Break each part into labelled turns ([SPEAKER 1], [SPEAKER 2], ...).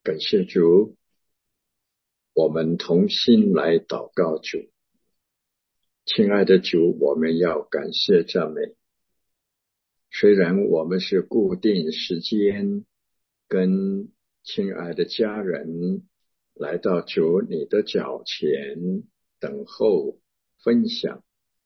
[SPEAKER 1] 感谢主，我们同心来祷告主。亲爱的主，我们要感谢赞美。虽然我们是固定时间跟亲爱的家人来到主你的脚前等候分享，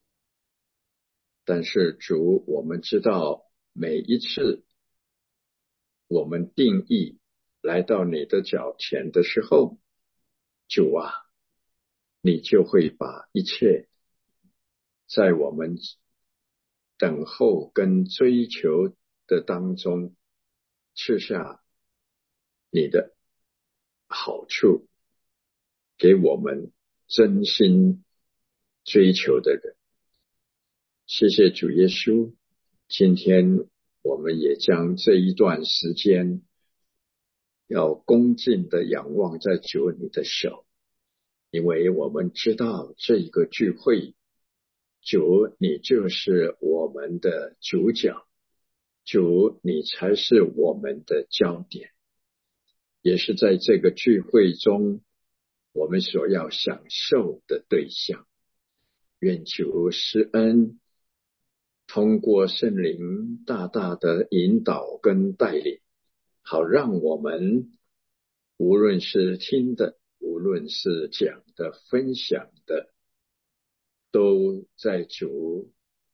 [SPEAKER 1] 但是主，我们知道每一次我们定义来到你的脚前的时候，主啊，你就会把一切在我们等候跟追求的当中赐下你的好处给我们真心追求的人。谢谢主耶稣，今天我们也将这一段时间要恭敬的仰望在主你的手，因为我们知道这一个聚会，主你就是我们的主角，主你才是我们的焦点，也是在这个聚会中我们所要享受的对象。愿主施恩，通过圣灵大大的引导跟带领，好让我们无论是听的，无论是讲的，分享的，都在主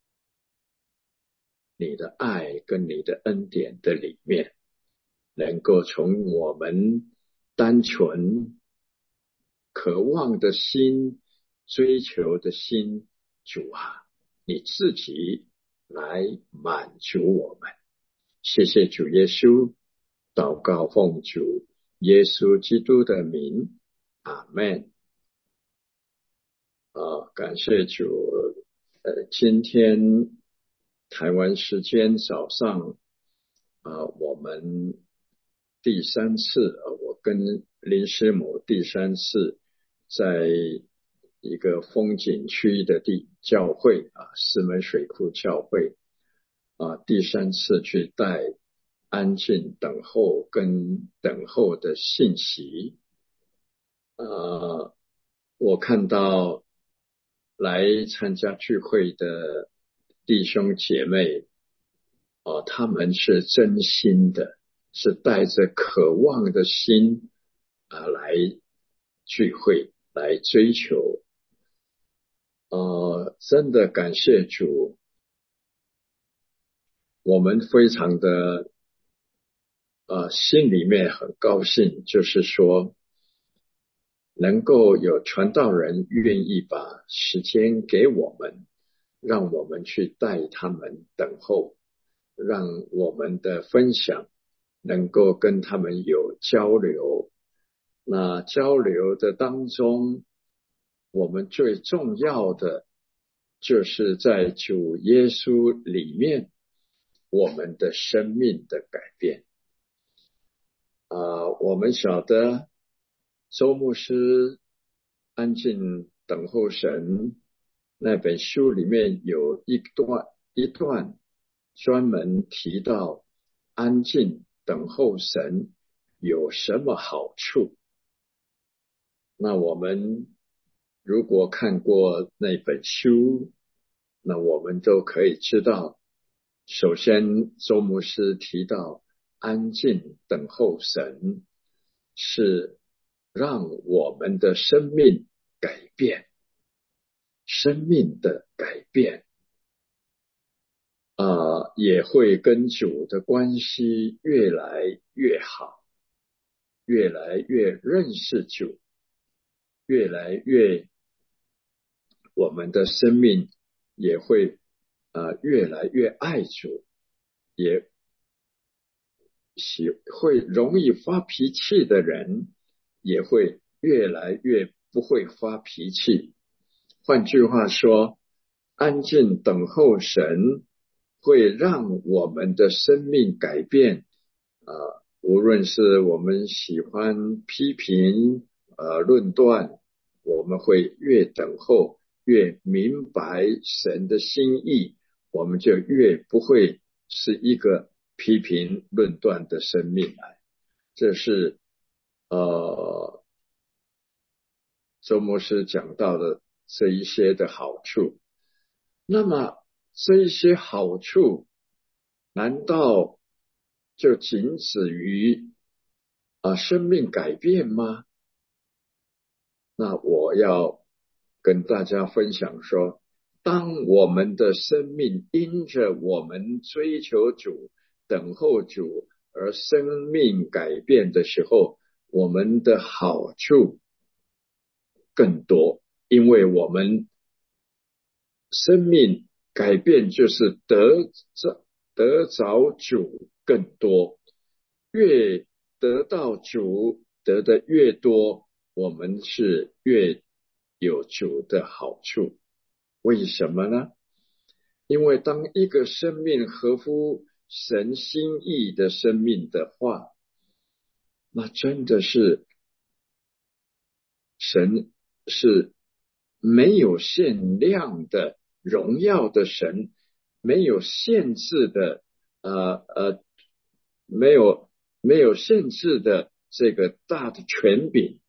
[SPEAKER 1] 你的爱跟你的恩典的里面，能够从我们单纯渴望的心，追求的心，主啊，你自己来满足我们。谢谢主耶稣，祷告奉主耶稣基督的名，阿们。感谢主。今天台湾时间早上，我们第三次，我跟林师母第三次在一个风景区的教会石门水库教会第三次去带安静等候跟等候的信息。我看到来参加聚会的弟兄姐妹他们是真心的，是带着渴望的心来聚会，来追求。真的感谢主，我们非常的心里面很高兴，就是说能够有传道人愿意把时间给我们，让我们去带他们等候，让我们的分享能够跟他们有交流。那交流的当中，我们最重要的就是在主耶稣里面我们的生命的改变。我们晓得周牧师安静等候神那本书里面有一段专门提到安静等候神有什么好处。那我们如果看过那本书，那我们都可以知道，首先周牧师提到安静等候神是让我们的生命改变，生命的改变也会跟主的关系越来越好，越来越认识主，越来越我们的生命也会越来越爱主，也会容易发脾气的人也会越来越不会发脾气。换句话说，安静等候神会让我们的生命改变。无论是我们喜欢批评论断，我们会越等候越明白神的心意，我们就越不会是一个批评论断的生命来。这是周牧师讲到的这一些的好处。那么这一些好处难道就仅止于生命改变吗？那我要跟大家分享说，当我们的生命因着我们追求主、等候主而生命改变的时候，我们的好处更多，因为我们生命改变就是得着主更多，越得到主得的越多，我们是越有主的好处。为什么呢？因为当一个生命合乎神心意的生命的话，那真的是神是没有限量的荣耀的神，没有限制的没有限制的这个大的权柄，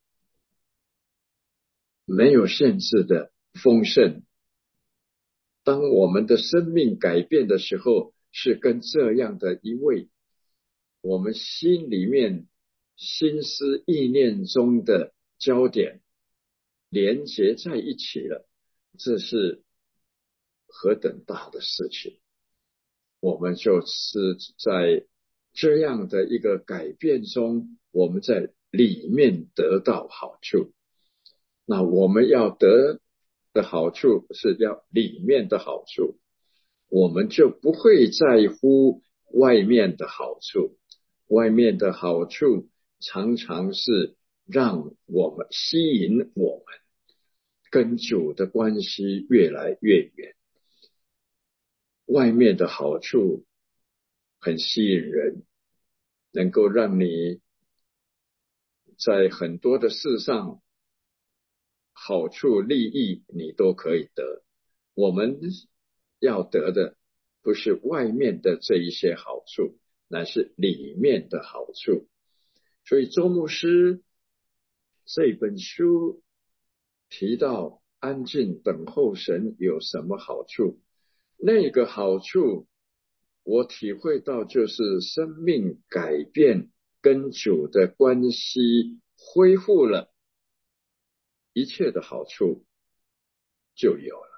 [SPEAKER 1] 没有限制的丰盛。当我们的生命改变的时候，是跟这样的一位我们心里面心思意念中的焦点连结在一起了，这是何等大的事情。我们就是在这样的一个改变中，我们在里面得到好处。那我们要得的好处是要里面的好处，我们就不会在乎外面的好处。外面的好处常常是让我们吸引我们跟主的关系越来越远。外面的好处很吸引人，能够让你在很多的事上好处利益你都可以得。我们要得的不是外面的这一些好处，乃是里面的好处。所以周牧师这本书提到安静等候神有什么好处，那个好处我体会到就是生命改变，跟主的关系恢复了，一切的好处就有了。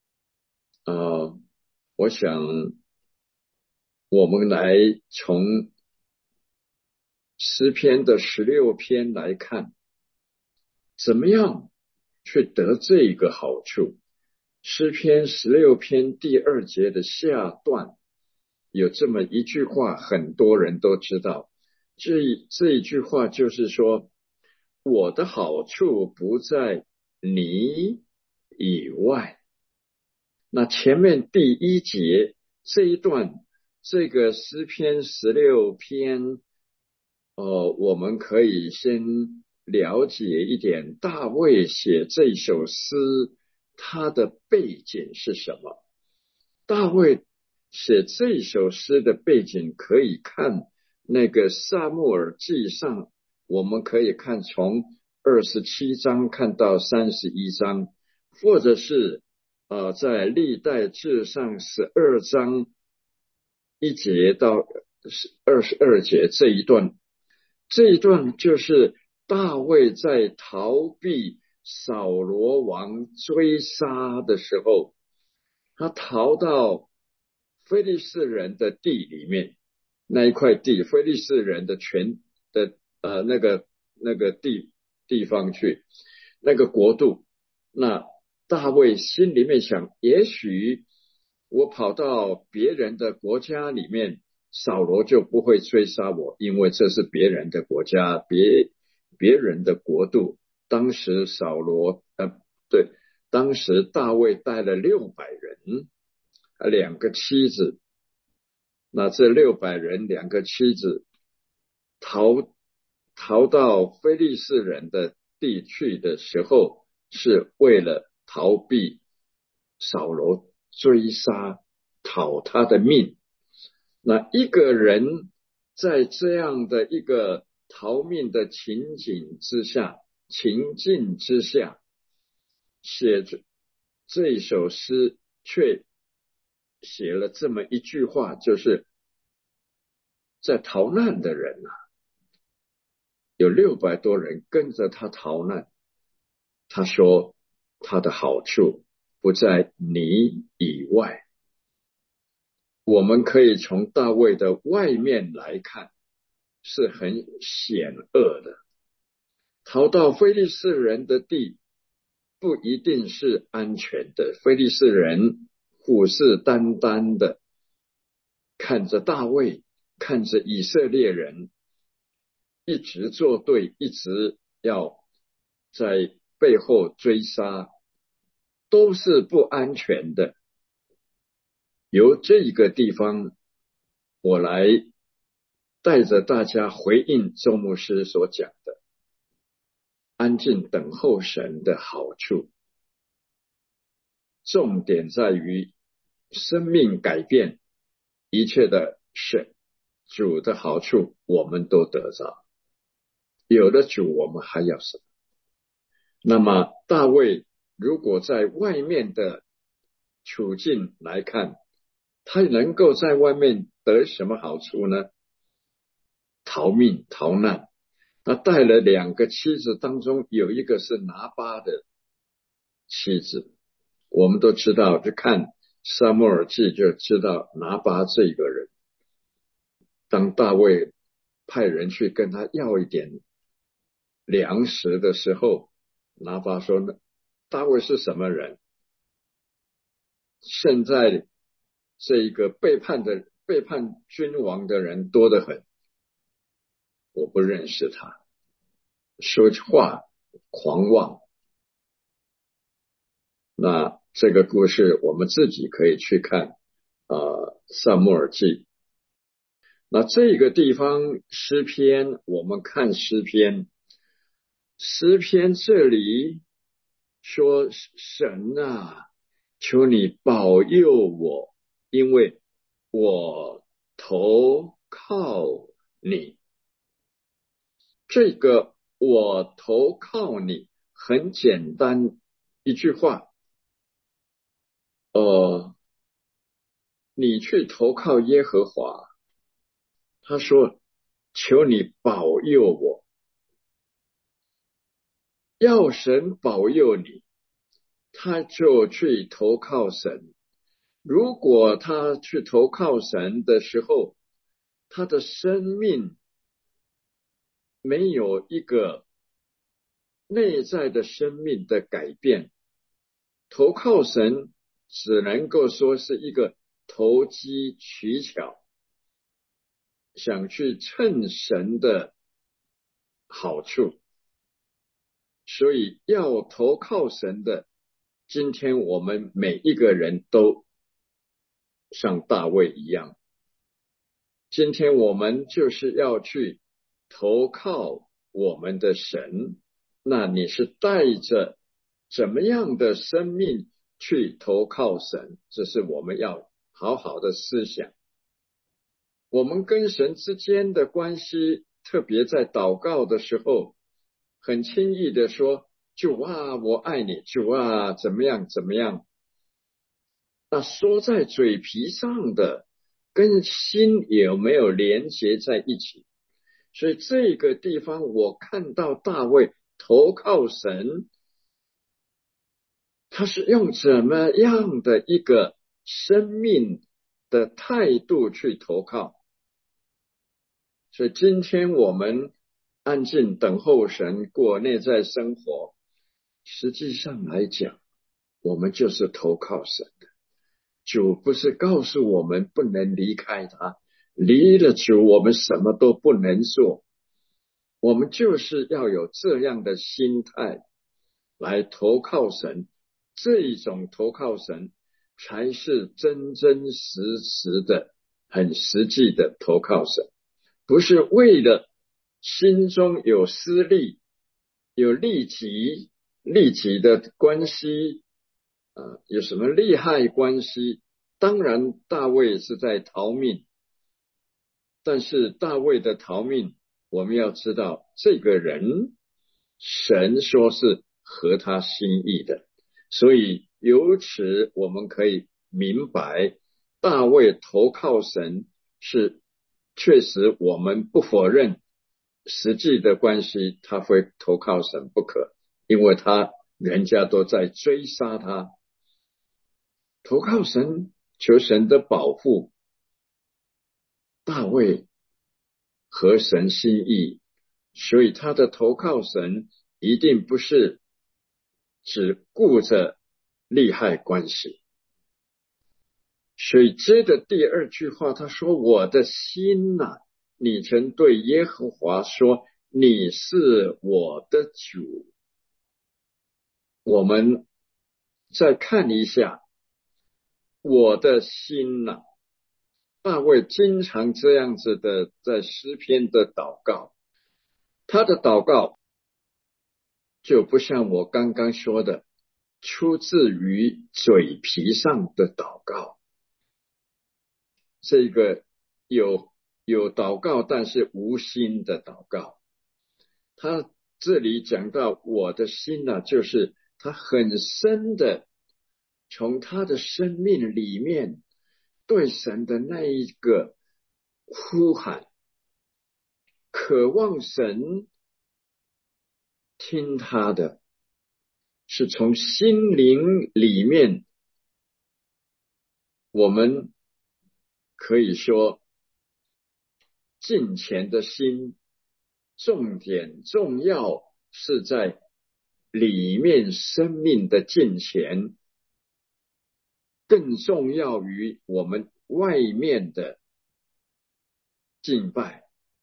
[SPEAKER 1] 我想我们来从诗篇的16篇来看，怎么样去得这个好处。诗篇16篇第2节的下段有这么一句话，很多人都知道，这一句话就是说，我的好处不在你以外。那前面第1节这一段，这个诗篇16篇我们可以先了解一点大卫写这首诗他的背景是什么。大卫写这首诗的背景可以看那个撒母耳记上，我们可以看从27章看到31章，或者是在历代志上12章1节到22节这一段就是大卫在逃避扫罗王追杀的时候，他逃到非利士人的地里面，那一块地，非利士人的那个地方去，那个国度。那大卫心里面想，也许我跑到别人的国家里面，扫罗就不会追杀我，因为这是别人的国家，别人的国度。当时当时大卫带了600人，2个妻子。那这600人2个妻子逃到非利士人的地去的时候，是为了逃避扫罗追杀，讨他的命。那一个人在这样的一个逃命的情境之下写这首诗，却写了这么一句话，就是在逃难的人啊，有600多人跟着他逃难。他说他的好处不在你以外。我们可以从大卫的外面来看，是很险恶的。逃到非利士人的地，不一定是安全的。非利士人虎视眈眈的看着大卫，看着以色列人，一直作对，一直要在背后追杀，都是不安全的。由这个地方，我来带着大家回应周牧师所讲的安静等候神的好处。重点在于生命改变，一切的是主的好处我们都得着，有了主我们还要什么？那么大卫如果在外面的处境来看，他能够在外面得什么好处呢？逃命逃难。他带了2个妻子，当中有一个是拿巴的妻子。我们都知道，就看撒母耳记就知道拿巴这个人。当大卫派人去跟他要一点粮食的时候，拿巴说呢，大卫是什么人？现在这一个背叛君王的人多得很，我不认识他，说话狂妄。那这个故事我们自己可以去看撒母耳记。那这个地方诗篇，我们看诗篇这里说，神啊，求你保佑我，因为我投靠你。这个我投靠你很简单一句话，你去投靠耶和华，他说求你保佑我，要神保佑你，他就去投靠神。如果他去投靠神的时候，他的生命没有一个内在的生命的改变，投靠神只能够说是一个投机取巧，想去蹭神的好处。所以要投靠神的，今天我们每一个人都像大卫一样，今天我们就是要去投靠我们的神。那你是带着怎么样的生命去投靠神？这是我们要好好的思想。我们跟神之间的关系，特别在祷告的时候，很轻易的说，主啊，我爱你，主啊，怎么样怎么样。那说在嘴皮上的跟心有没有连结在一起？所以这个地方我看到大卫投靠神，他是用怎么样的一个生命的态度去投靠。所以今天我们安静等候神过内在生活，实际上来讲，我们就是投靠神的。主不是告诉我们不能离开他，离了主我们什么都不能做。我们就是要有这样的心态来投靠神，这一种投靠神才是真真实实的很实际的投靠神，不是为了心中有私利，有利己的关系有什么利害关系。当然大卫是在逃命，但是大卫的逃命我们要知道这个人，神说是合他心意的，所以由此我们可以明白，大卫投靠神是确实我们不否认实际的关系，他会投靠神不可，因为人家都在追杀他，投靠神，求神的保护。大卫合神心意，所以他的投靠神一定不是只顾着利害关系。所以接着第二句话他说，我的心啊，你曾对耶和华说，你是我的主。我们再看一下我的心啊，大卫经常这样子的在诗篇的祷告，他的祷告就不像我刚刚说的出自于嘴皮上的祷告，这个有祷告但是无心的祷告。他这里讲到我的心啊，就是他很深的从他的生命里面对神的那一个呼喊，渴望神听他的，是从心灵里面，我们可以说敬虔的心，重点重要是在里面生命的敬虔，更重要于我们外面的敬拜，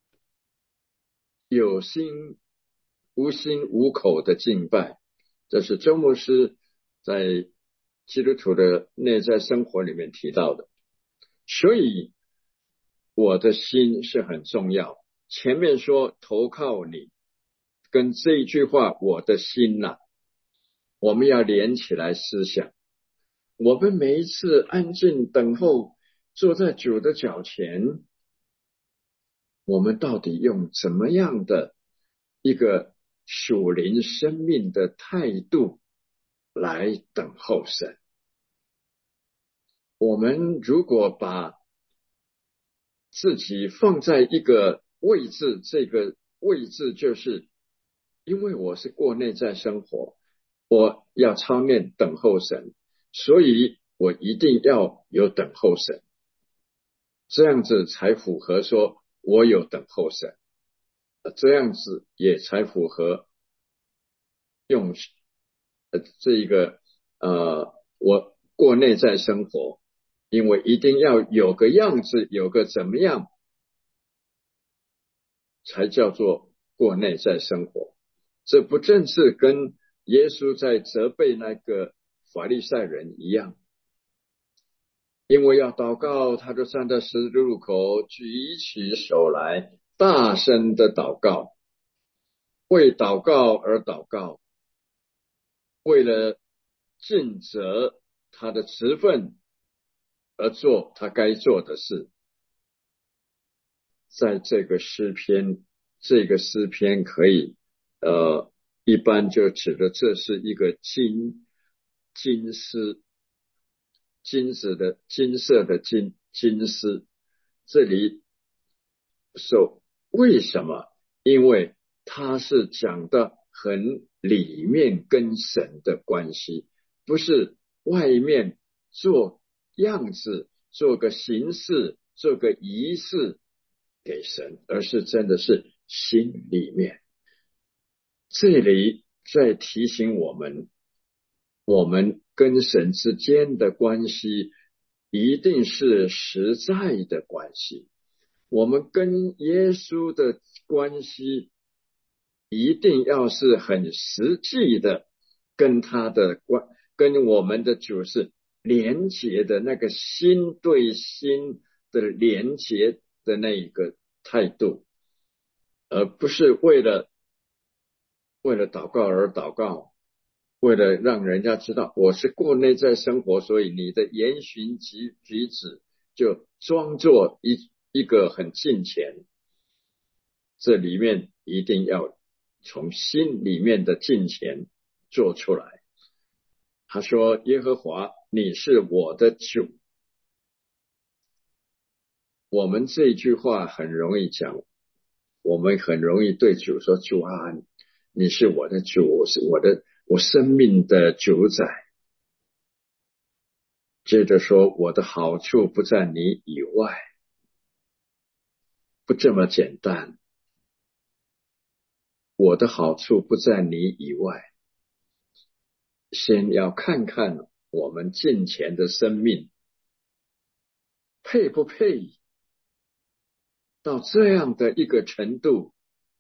[SPEAKER 1] 有心无心无口的敬拜。这是周牧师在基督徒的内在生活里面提到的。所以我的心是很重要，前面说投靠你，跟这一句话我的心啊，我们要连起来思想。我们每一次安静等候，坐在主的脚前，我们到底用怎么样的一个属灵生命的态度来等候神？我们如果把自己放在一个位置，这个位置就是因为我是过内在生活，我要操练等候神，所以我一定要有等候神，这样子才符合说我有等候神，这样子也才符合用这一个我过内在生活，因为一定要有个样子，有个怎么样才叫做过内在生活。这不正是跟耶稣在责备那个法利赛人一样，因为要祷告，他就站在十字路口举起手来大声的祷告，为祷告而祷告，为了尽责他的职分而做他该做的事。在这个诗篇可以一般就指的这是一个金丝，金子的金色的金丝。这里说为什么？因为它是讲的很里面跟神的关系，不是外面做样子，做个形式，做个仪式给神，而是真的是心里面。这里在提醒我们，我们跟神之间的关系一定是实在的关系，我们跟耶稣的关系一定要是很实际的，跟我们的主是连结的，那个心对心的连结的那一个态度，而不是为了祷告而祷告，为了让人家知道我是过内在生活，所以你的言行举止就装作一个很敬虔。 这里面一定要从心里面的敬虔做出来。他说耶和华你是我的主。我们这句话很容易讲，我们很容易对主说，主啊，你是我的主，是我生命的主宰。接着说，我的好处不在你以外。不这么简单，我的好处不在你以外。先要看看我们敬虔的生命配不配到这样的一个程度，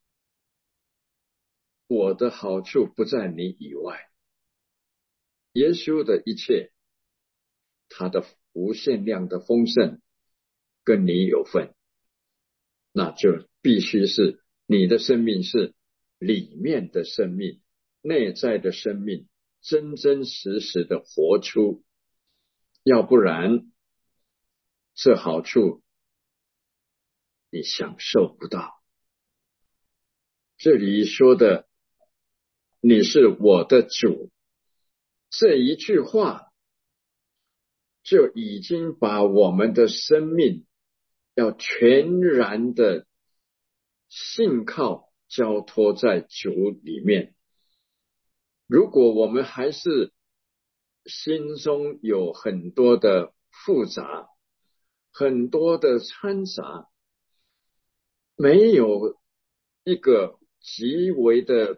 [SPEAKER 1] 我的好处不在你以外。耶稣的一切，他的无限量的丰盛跟你有份，那就必须是你的生命是里面的生命，内在的生命，真真实实的活出，要不然这好处你享受不到。这里说的你是我的主，这一句话就已经把我们的生命要全然的信靠交托在主里面。如果我们还是心中有很多的复杂，很多的掺杂，没有一个极为的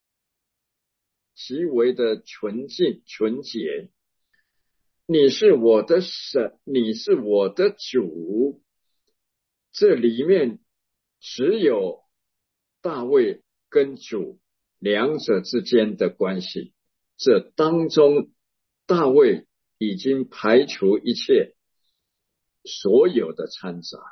[SPEAKER 1] 纯净纯洁，你是我的神，你是我的主，这里面只有大卫跟主两者之间的关系，这当中大卫已经排除一切所有的掺杂。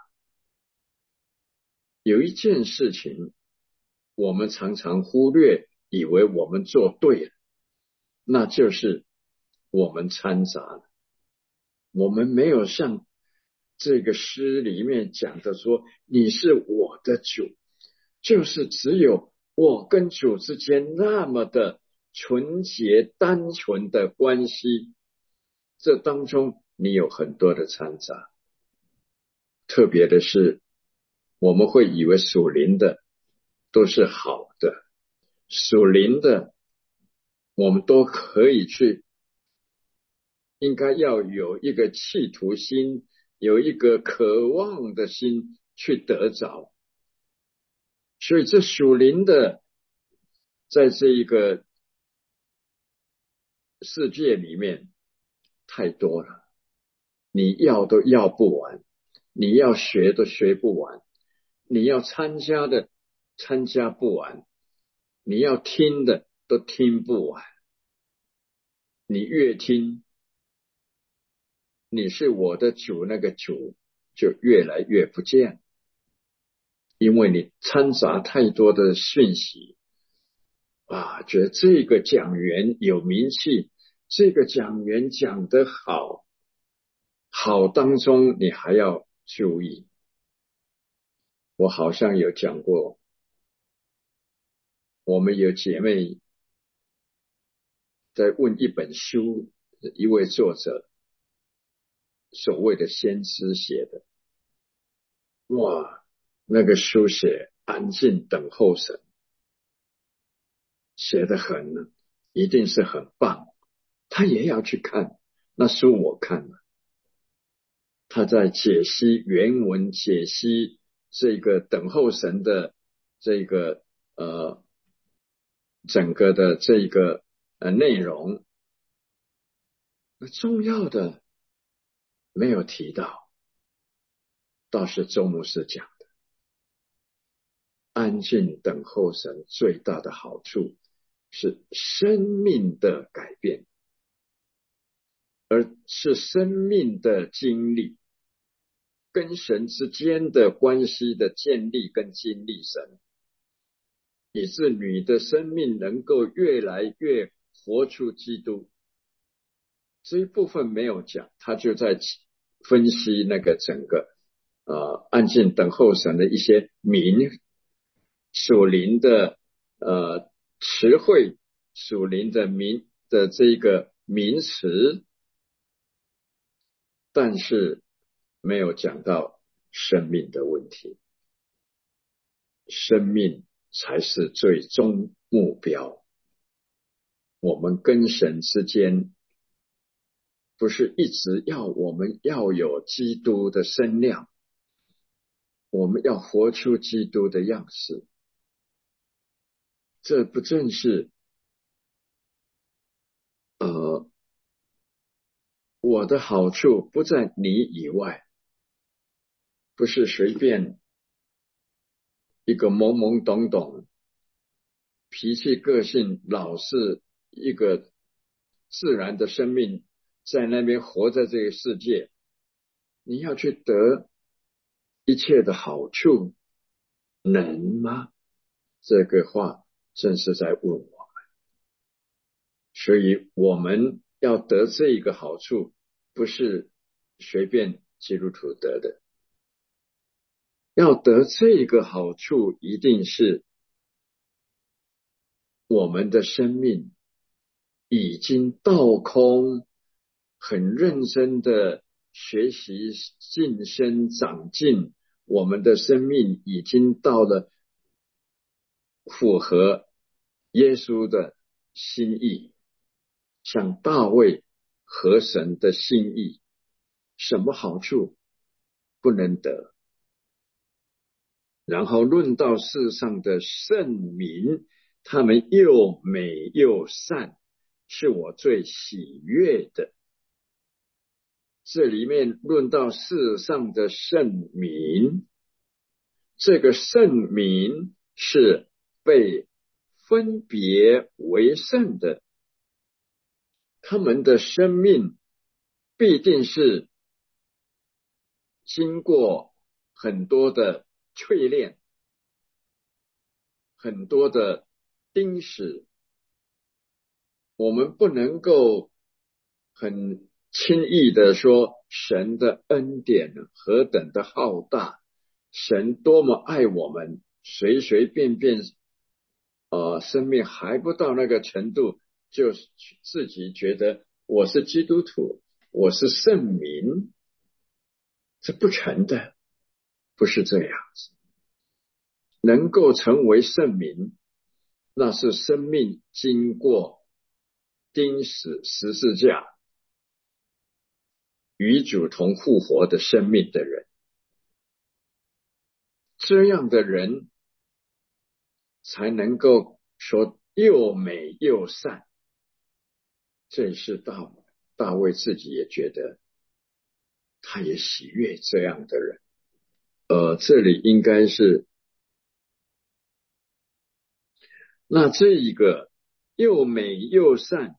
[SPEAKER 1] 有一件事情我们常常忽略，以为我们做对了，那就是我们掺杂了。我们没有像这个诗里面讲的说，你是我的主，就是只有我跟主之间那么的纯洁单纯的关系，这当中你有很多的掺杂。特别的是，我们会以为属灵的都是好的，属灵的我们都可以去，应该要有一个企图心，有一个渴望的心去得着。所以这属灵的在这一个世界里面太多了，你要都要不完，你要学都学不完，你要参加的参加不完，你要听的都听不完。你越听，你是我的主，那个主就越来越不见，因为你掺杂太多的讯息啊，觉得这个讲员有名气，这个讲员讲得好，好当中你还要注意。我好像有讲过，我们有姐妹在问一本书，一位作者所谓的先知写的，哇，那个书写安静等候神，写得很，一定是很棒。他也要去看，那书我看了，他在解析原文，解析这个等候神的这个整个的这个内容，重要的没有提到，倒是周牧师讲的，安静等候神最大的好处是生命的改变，而是生命的经历，跟神之间的关系的建立跟经历神，以致你的生命能够越来越活出基督。这一部分没有讲，他就在分析那个整个安静等候神的一些名属灵的词汇，属灵的这个名词，但是没有讲到生命的问题。生命才是最终目标。我们跟神之间不是一直我们要有基督的身量，我们要活出基督的样式。这不正是我的好处不在你以外，不是随便一个懵懵懂懂脾气个性老是一个自然的生命在那边活在这个世界，你要去得一切的好处，能吗？这个话正是在问我们。所以我们要得这一个好处，不是随便基督徒得的，要得这个好处，一定是我们的生命已经倒空，很认真的学习晋升长进，我们的生命已经到了符合耶稣的心意，像大卫合神的心意。什么好处不能得？然后论到世上的圣民，他们又美又善，是我最喜悦的。这里面论到世上的圣民，这个圣民是被分别为圣的，他们的生命必定是经过很多的淬炼，很多的钉死，我们不能够很轻易的说神的恩典何等的浩大，神多么爱我们，随随便便生命还不到那个程度，就自己觉得我是基督徒，我是圣民，这不成的，不是这样子。能够成为圣民，那是生命经过钉死十字架与主同复活的生命的人，这样的人才能够说又美又善。这是大卫自己也觉得，他也喜悦这样的人。这里应该是，那这一个又美又善，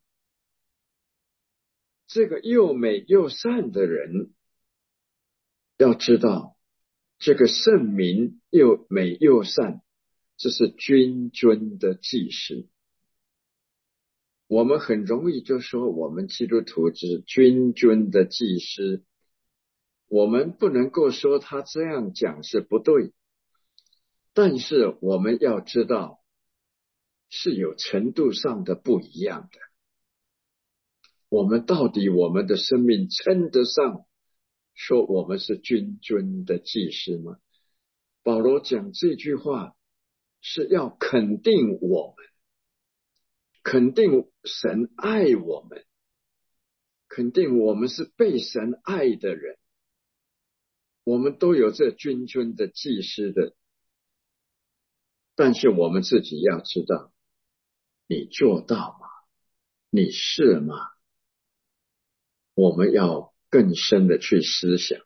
[SPEAKER 1] 这个又美又善的人，要知道这个圣民又美又善，这是君尊的祭司。我们很容易就说我们基督徒是君尊的祭司，我们不能够说他这样讲是不对，但是我们要知道是有程度上的不一样的。我们到底我们的生命称得上说我们是君尊的祭司吗？保罗讲这句话是要肯定我们，肯定神爱我们，肯定我们是被神爱的人，我们都有这君尊的祭司的。但是我们自己要知道，你做到吗？你是吗？我们要更深的去思想，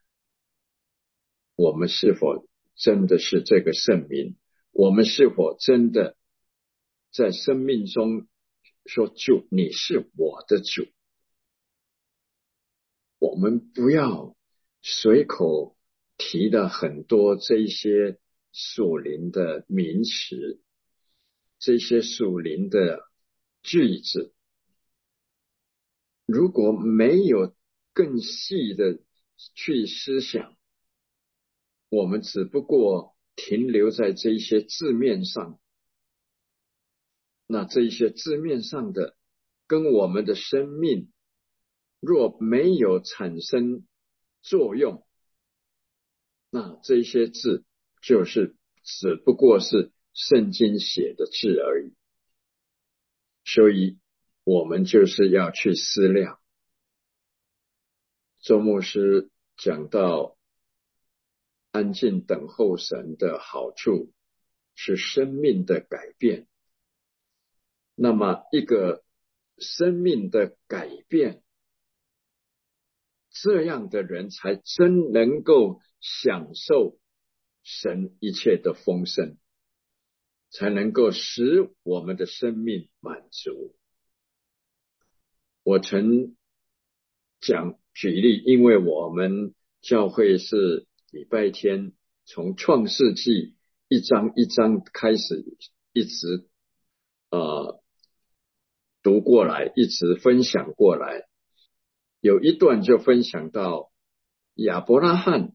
[SPEAKER 1] 我们是否真的是这个圣民？我们是否真的在生命中说主，你是我的主？我们不要随口提了很多这些属灵的名词，这些属灵的句子，如果没有更细的去思想，我们只不过停留在这一些字面上，那这一些字面上的跟我们的生命若没有产生作用，那这些字就是只不过是圣经写的字而已。所以我们就是要去思量。周牧师讲到安静等候神的好处是生命的改变，那么一个生命的改变，这样的人才真能够享受神一切的丰盛，才能够使我们的生命满足。我曾举例，因为我们教会是礼拜天从创世纪一章一章开始，一直读过来，一直分享过来。有一段就分享到亚伯拉罕，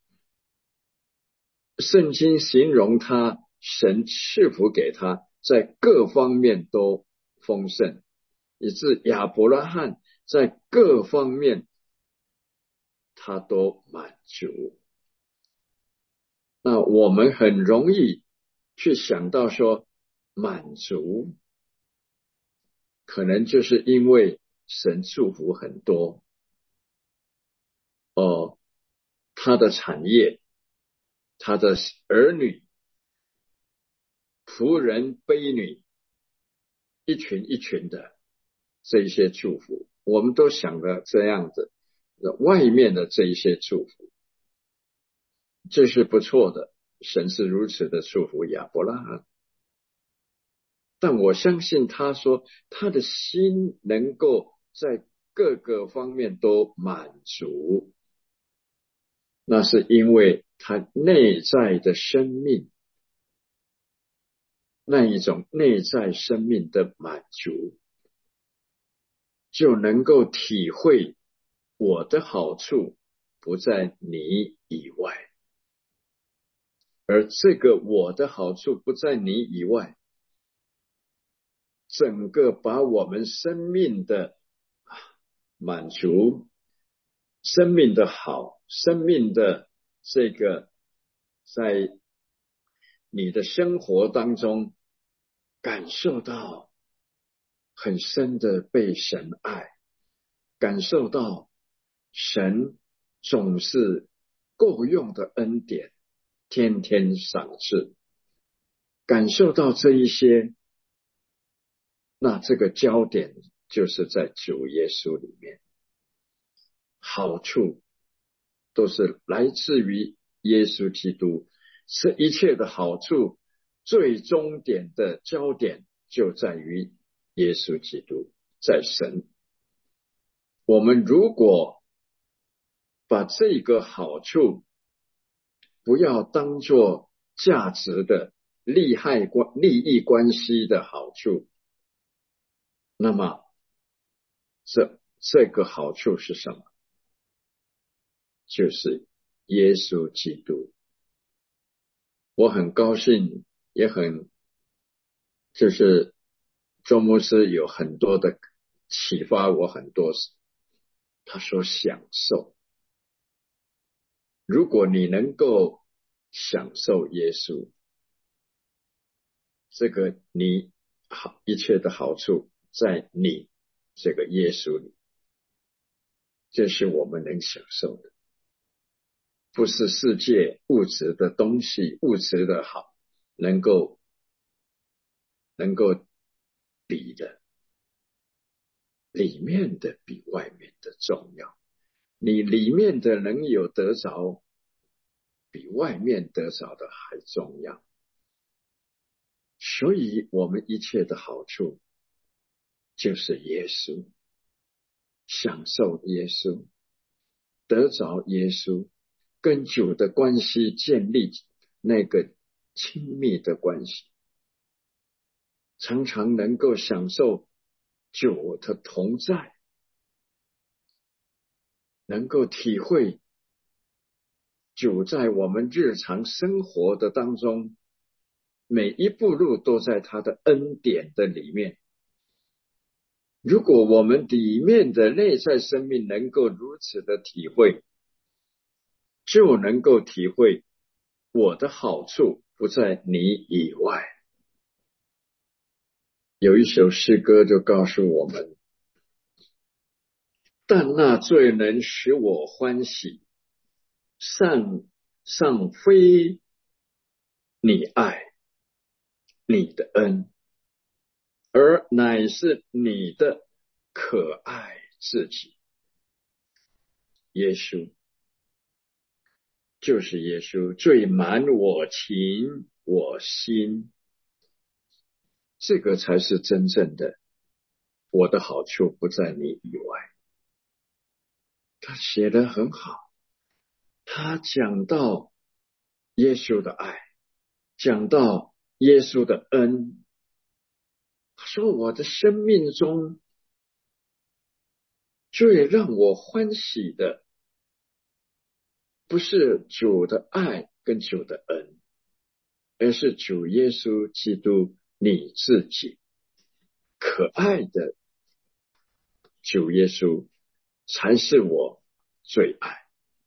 [SPEAKER 1] 圣经形容他，神赐福给他，在各方面都丰盛，以致亚伯拉罕在各方面他都满足。那我们很容易去想到说，满足可能就是因为神祝福很多他的产业，他的儿女、仆人、婢女，一群一群的这一些祝福，我们都想的这样子，外面的这一些祝福，这是不错的，神是如此的祝福亚伯拉罕。但我相信他说他的心能够在各个方面都满足，那是因为他内在的生命，那一种内在生命的满足，就能够体会我的好处不在你以外，而这个我的好处不在你以外，整个把我们生命的满足、生命的好、生命的这个在你的生活当中感受到很深的被神爱，感受到神总是够用的恩典，天天赏赐，感受到这一些，那这个焦点就是在主耶稣里面，好处都是来自于耶稣基督，这一切的好处最终点的焦点就在于耶稣基督，在神。我们如果把这个好处不要当作价值的利益关系的好处，那么这个好处是什么？就是耶稣基督。我很高兴，也很就是周牧师有很多的启发我很多事。他说享受，如果你能够享受耶稣，这个你好一切的好处在你这个耶稣里，这是我们能享受的，不是世界物质的东西，物质的好能够比的，里面的比外面的重要。你里面的能有得着，比外面得着的还重要。所以我们一切的好处就是耶稣，享受耶稣，得着耶稣，跟主的关系建立那个亲密的关系，常常能够享受主的同在，能够体会主在我们日常生活的当中，每一步路都在他的恩典的里面。如果我们里面的内在生命能够如此的体会，就能够体会我的好处不在你以外。有一首诗歌就告诉我们，但那最能使我欢喜，尚非你爱，你的恩，而乃是你的可爱自己。耶稣就是耶稣，最满我情我心，这个才是真正的我的好处不在你以外。他写得很好，他讲到耶稣的爱，讲到耶稣的恩，他说我的生命中最让我欢喜的不是主的爱跟主的恩，而是主耶稣基督你自己，可爱的主耶稣才是我最爱。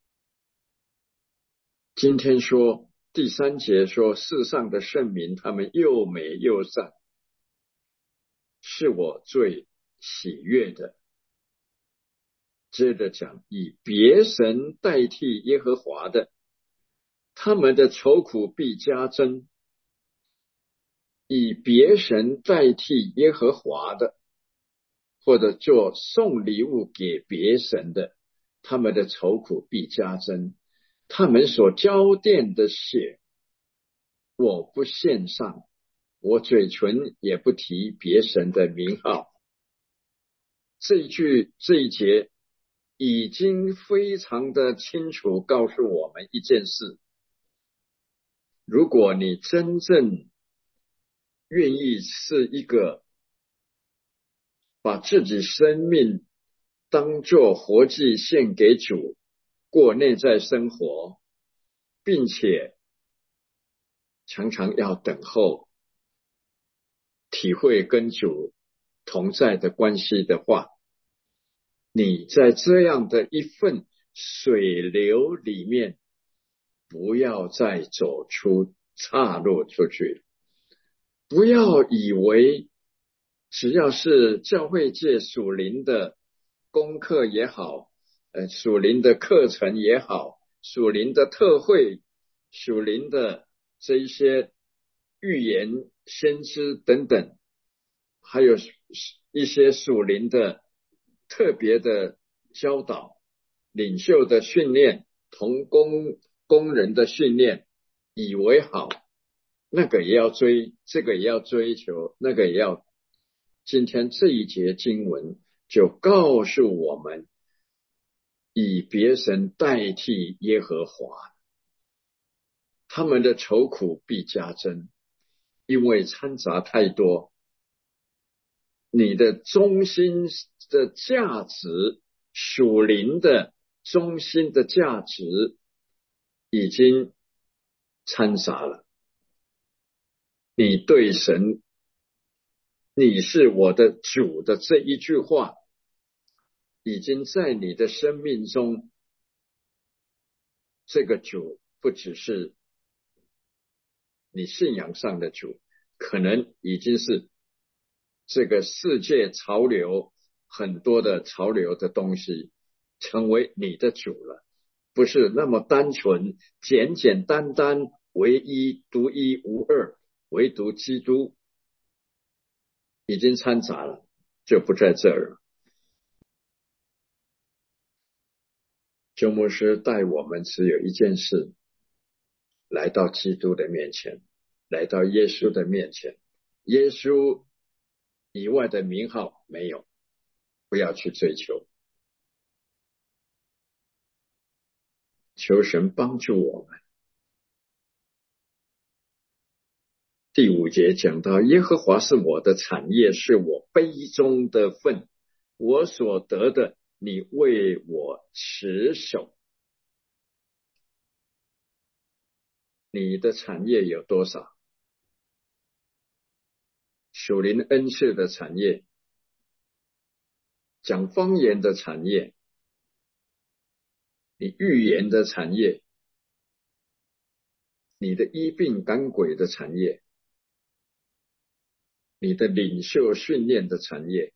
[SPEAKER 1] 今天说第3节说，世上的圣民他们又美又善，是我最喜悦的。接着讲，以别神代替耶和华的，他们的愁苦必加增。以别神代替耶和华的，或者做送礼物给别神的，他们的愁苦必加增。他们所浇奠的血，我不献上，我嘴唇也不提别神的名号。这一节已经非常的清楚告诉我们一件事，如果你真正愿意是一个把自己生命当作活祭献给主，过内在生活，并且常常要等候体会跟主同在的关系的话，你在这样的一份水流里面，不要再走出岔路出去，不要以为只要是教会界属灵的功课也好，属灵的课程也好，属灵的特会，属灵的这一些预言先知等等，还有一些属灵的特别的教导，领袖的训练，同工人的训练，以为好，那个也要追，这个也要追求，那个也要。今天这一节经文就告诉我们，以别神代替耶和华，他们的愁苦必加增，因为掺杂太多。你的中心的价值，属灵的中心的价值已经掺杂了。你对神，你是我的主的这一句话，已经在你的生命中，这个主不只是你信仰上的主，可能已经是这个世界潮流很多的潮流的东西成为你的主了，不是那么单纯简简单单唯一独一无二，唯独基督已经掺杂了，就不在这儿了。鸠牧师带我们只有一件事，来到基督的面前，来到耶稣的面前，耶稣以外的名号没有，不要去追求。求神帮助我们。第5节讲到，耶和华是我的产业，是我杯中的分，我所得的，你为我持守。 你的产业有多少？属灵恩赐的产业，讲方言的产业，你预言的产业，你的医病赶鬼的产业，你的领袖训练的产业，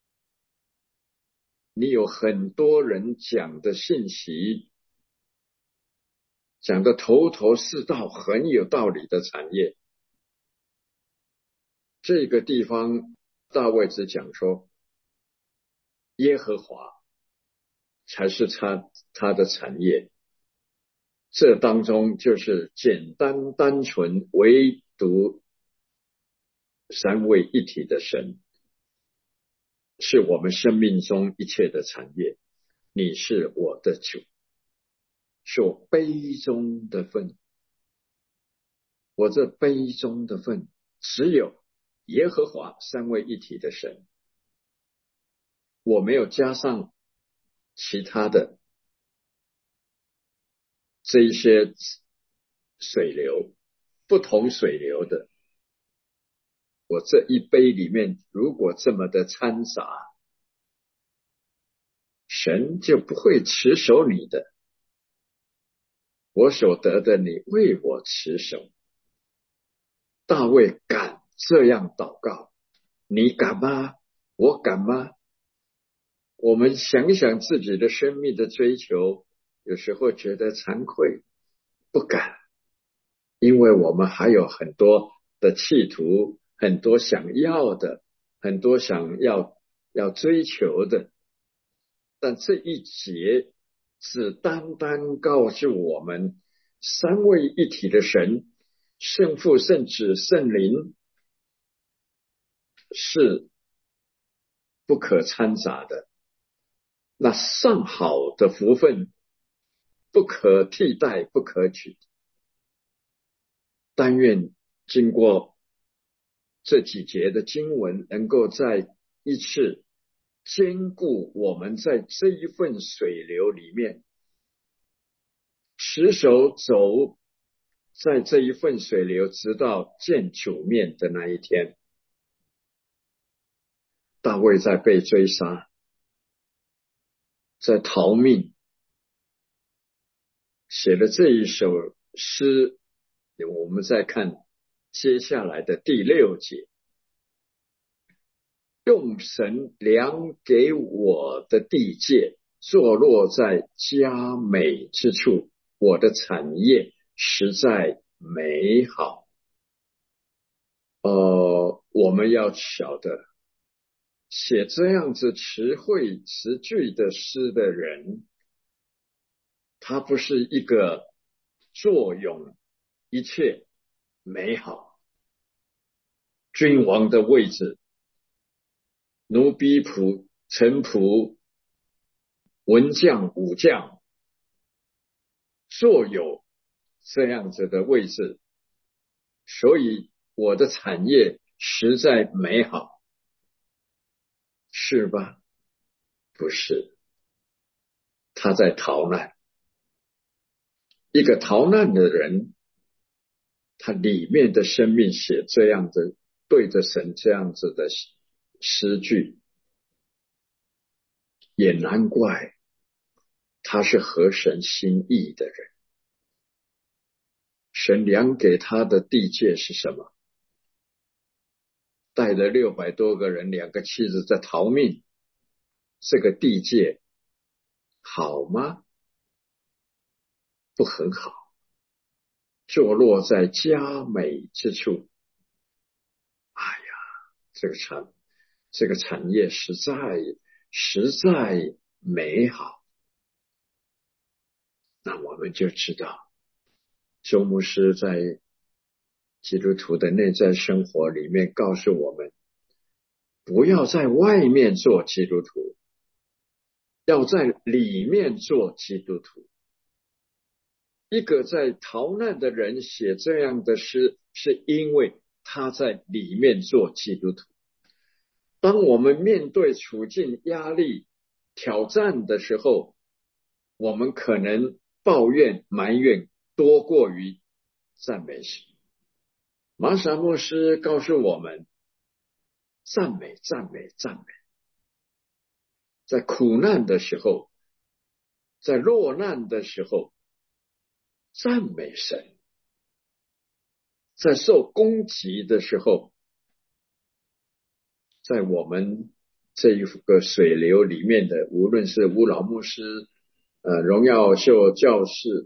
[SPEAKER 1] 你有很多人讲的信息，讲的头头是道，很有道理的产业。这个地方大卫只讲说，耶和华才是他的产业。这当中就是简单单纯，唯独三位一体的神，是我们生命中一切的产业。你是我的主，是我杯中的分。我这杯中的分，只有耶和华三位一体的神，我没有加上其他的这一些水流，不同水流的。我这一杯里面如果这么的掺杂，神就不会持守你的。我所得的你为我持守。大卫敢这样祷告，你敢吗？我敢吗？我们想一想自己的生命的追求，有时候觉得惭愧，不敢，因为我们还有很多的企图，很多想要的，很多想要追求的。但这一节只单单告诉我们，三位一体的神，圣父、圣子、圣灵是不可掺杂的。那上好的福分不可替代，不可取。但愿经过这几节的经文，能够再一次兼顾我们在这一份水流里面持守走在这一份水流，直到见主面的那一天。大卫在被追杀，在逃命，写了这一首诗。我们再看接下来的第6节，用神量给我的地界，坐落在佳美之处，我的产业实在美好。我们要晓得，写这样子词汇词句的诗的人，他不是一个坐拥一切美好君王的位置，奴婢仆臣仆文将武将，坐有这样子的位置，所以我的产业实在美好，是吧？不是，他在逃难。一个逃难的人，他里面的生命写这样的，对着神这样子的诗句，也难怪他是合神心意的人。神量给他的地界是什么？带着600多个人，2个妻子在逃命，这个地界好吗？不很好。坐落在佳美之处。哎呀，这个产业实在美好。那我们就知道，周牧师在基督徒的内在生活里面告诉我们，不要在外面做基督徒，要在里面做基督徒。一个在逃难的人写这样的诗，是因为他在里面做基督徒。当我们面对处境、压力、挑战的时候，我们可能抱怨埋怨多过于赞美神。玛撒牧师告诉我们，赞美，赞美，赞美。在苦难的时候，在落难的时候，赞美神；在受攻击的时候，在我们这一个水流里面的，无论是吴老牧师、荣耀秀教士、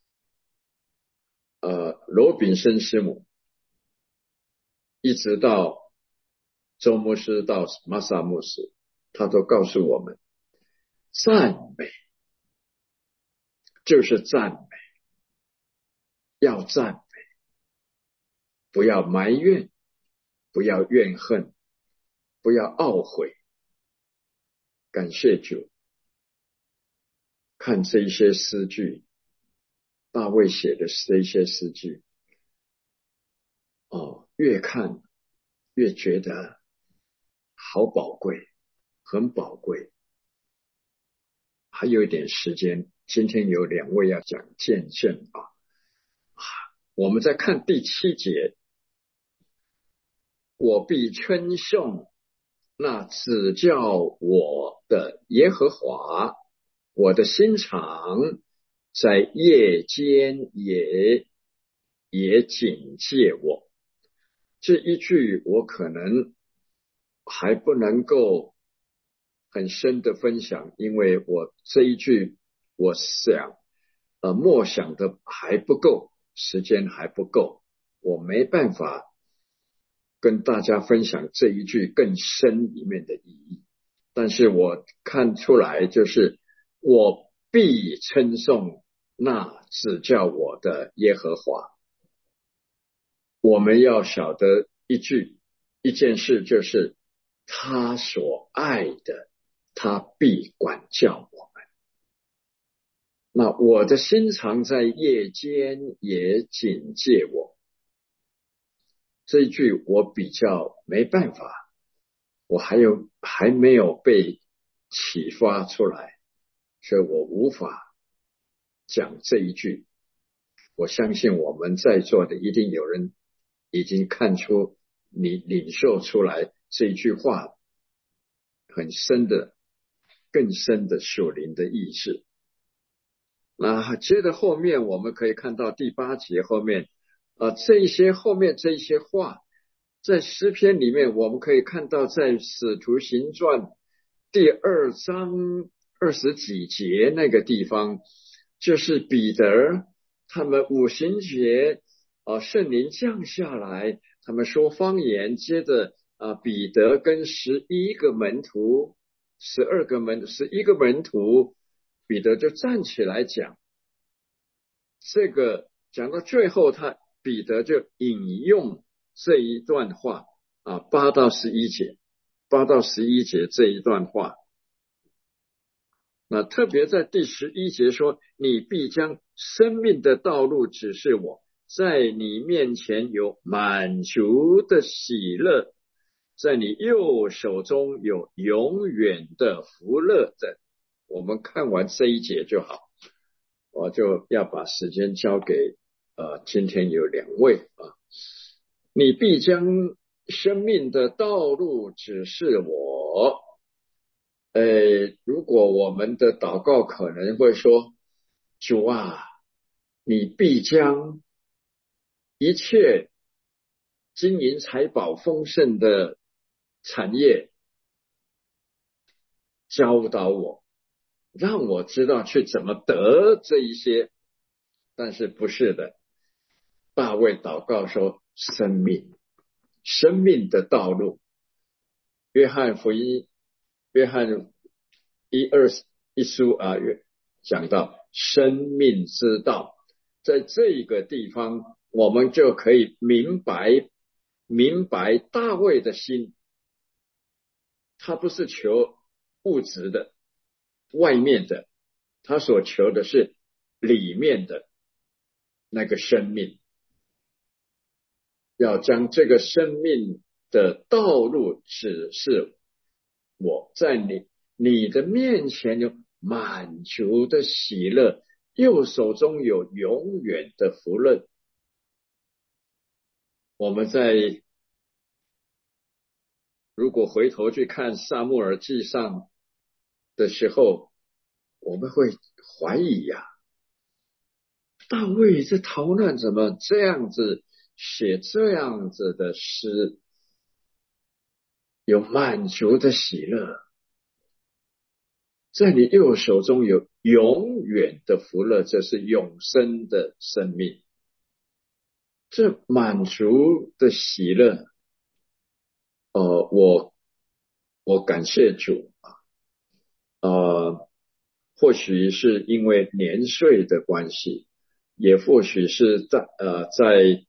[SPEAKER 1] 罗炳生师母，一直到周牧师到玛撒牧师，他都告诉我们，赞美就是赞美，要赞美，不要埋怨，不要怨恨，不要懊悔。感谢主。看这一些诗句，大卫写的这一些诗句，越看越觉得好宝贵，很宝贵。还有一点时间，今天有2位要讲见证啊。我们在看第7节，我必称颂那指教我的耶和华，我的心肠在夜间也警戒我。这一句我可能还不能够很深的分享，因为我这一句我想默想的还不够，时间还不够，我没办法跟大家分享这一句更深里面的意义。但是我看出来，就是我必称颂那指教我的耶和华。我们要晓得一件事，就是他所爱的，他必管教我们。那我的心肠在夜间也警戒我。这一句我比较没办法，我还没有被启发出来，所以我无法讲这一句。我相信我们在座的一定有人已经看出你领受出来这一句话很深的更深的属灵的意思。那接着后面我们可以看到第8节后面后面这一些话，在诗篇里面我们可以看到，在使徒行传第2章20几节那个地方，就是彼得他们5旬节圣灵降下来，他们说方言，接着彼得跟11个门徒11个门徒，彼得就站起来讲，这个讲到最后，彼得就引用这一段话8到11节这一段话。那特别在第11节说，你必将生命的道路指示我，在你面前有满足的喜乐，在你右手中有永远的福乐的。我们看完这一节就好，我就要把时间交给今天有2位你必将生命的道路指示我。如果我们的祷告可能会说，主啊，你必将一切金银财宝丰盛的产业教导我，让我知道去怎么得这一些。但是不是的，大卫祷告说生命的道路。约翰福音一书讲到生命之道，在这个地方我们就可以明白大卫的心，他不是求物质的外面的，他所求的是里面的那个生命，要将这个生命的道路指示我，在你的面前有满足的喜乐，右手中有永远的福乐。 我们如果回头去看撒母耳记上的时候，我们会怀疑呀，大卫这逃难怎么这样子写这样子的诗，有满足的喜乐，在你右手中有永远的福乐，这是永生的生命。这满足的喜乐，我感谢主或许是因为年岁的关系，也或许是在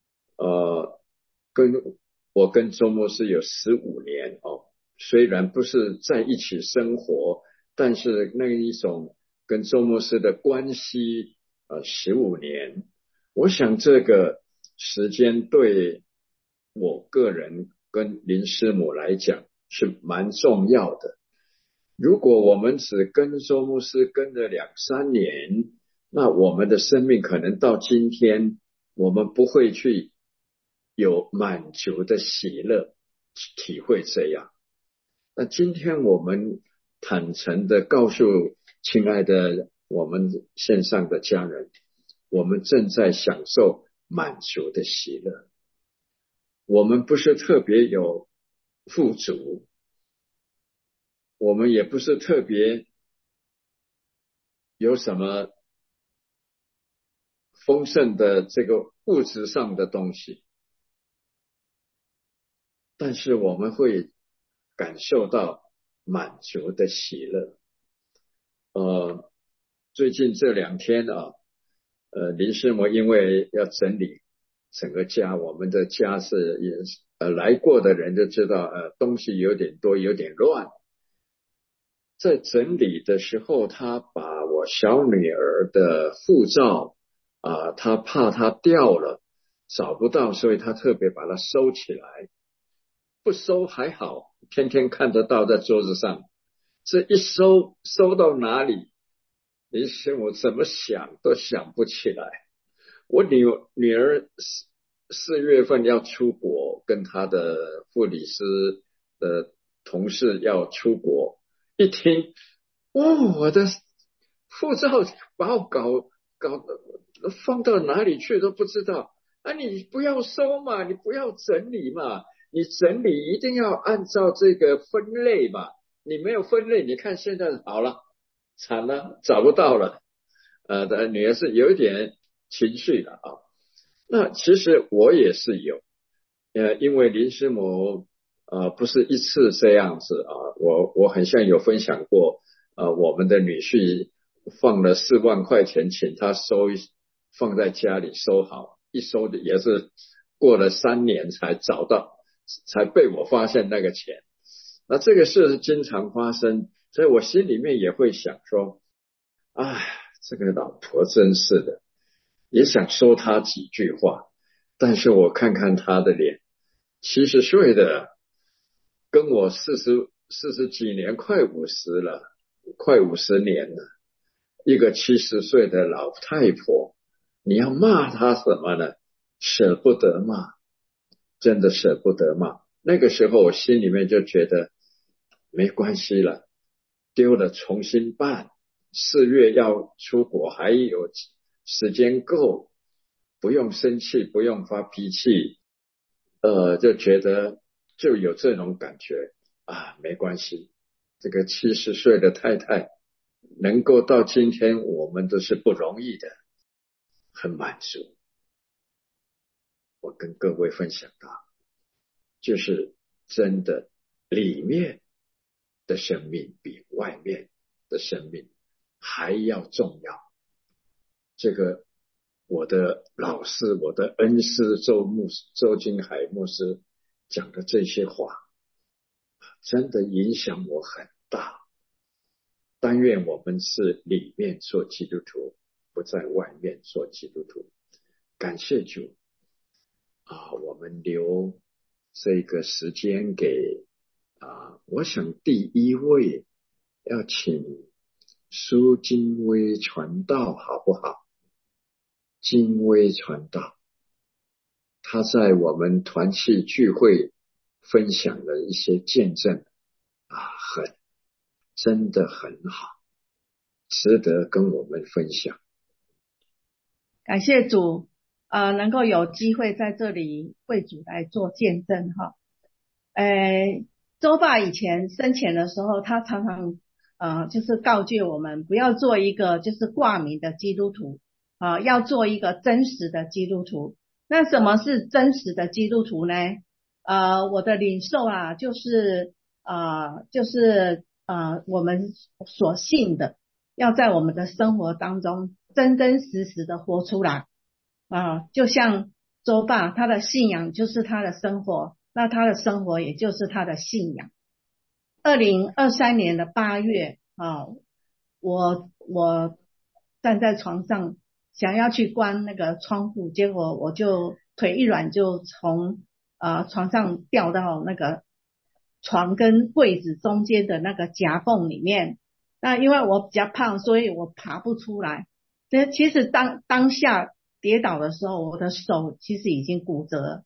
[SPEAKER 1] 跟周牧师有15年虽然不是在一起生活，但是那一种跟周牧师的关系15年，我想这个时间对我个人跟林师母来讲是蛮重要的。如果我们只跟周牧师跟了2-3年，那我们的生命可能到今天，我们不会去有满足的喜乐，体会这样。那今天我们坦诚的告诉亲爱的我们线上的家人，我们正在享受满足的喜乐。我们不是特别有富足，我们也不是特别有什么丰盛的这个物质上的东西，但是我们会感受到满足的喜乐。最近这2天林师母因为要整理整个家，我们的家是来过的人就知道东西有点多，有点乱。在整理的时候，他把我小女儿的护照他怕它掉了，找不到，所以他特别把它收起来。不收还好，天天看得到在桌子上。这一收到哪里？林师母怎么想都想不起来。我女儿4月份要出国，跟她的护理师的同事要出国，一听，我的护照把我搞放到哪里去都不知道。你不要收嘛，你不要整理嘛，你整理一定要按照这个分类嘛，你没有分类，你看现在好了，惨了，找不到了。女儿是有一点情绪的那其实我也是有，因为林师母不是一次这样子我很像有分享过我们的女婿放了4万块钱请他放在家里收好，一收的也是过了3年才找到，才被我发现那个钱。那这个事是经常发生，所以我心里面也会想说，这个老婆真是的，也想说她几句话，但是我看看她的脸，70岁的，跟我40几年，快50了，快50年了，一个70岁的老太婆，你要骂她什么呢？舍不得骂，真的舍不得骂。那个时候我心里面就觉得没关系了，丢了重新办，4月要出国，还有时间够，不用生气，不用发脾气，就觉得就有这种感觉没关系。这个70岁的太太能够到今天，我们都是不容易的，很满足。我跟各位分享到，就是真的里面的生命比外面的生命还要重要。这个我的老师，我的恩师周金海牧师讲的这些话，真的影响我很大。但愿我们是里面做基督徒，不在外面做基督徒。感谢主我们留这个时间给我想第一位要请苏金威传道好不好？金威传道， 他在我们团契聚会分享的一些见证啊，真的很好，值得跟我们分享。
[SPEAKER 2] 感谢主，能够有机会在这里为主来做见证哈。周爸以前生前的时候，他常常就是告诫我们不要做一个就是挂名的基督徒啊，要做一个真实的基督徒。那什么是真实的基督徒呢？我的领受啊，就是我们所信的，要在我们的生活当中真真实实的活出来就像周爸他的信仰就是他的生活，那他的生活也就是他的信仰。2023年的8月我站在床上想要去关那个窗户，结果我就腿一软就从床上掉到那个床跟柜子中间的那个夹缝里面。那因为我比较胖，所以我爬不出来。其实当下跌倒的时候，我的手其实已经骨折，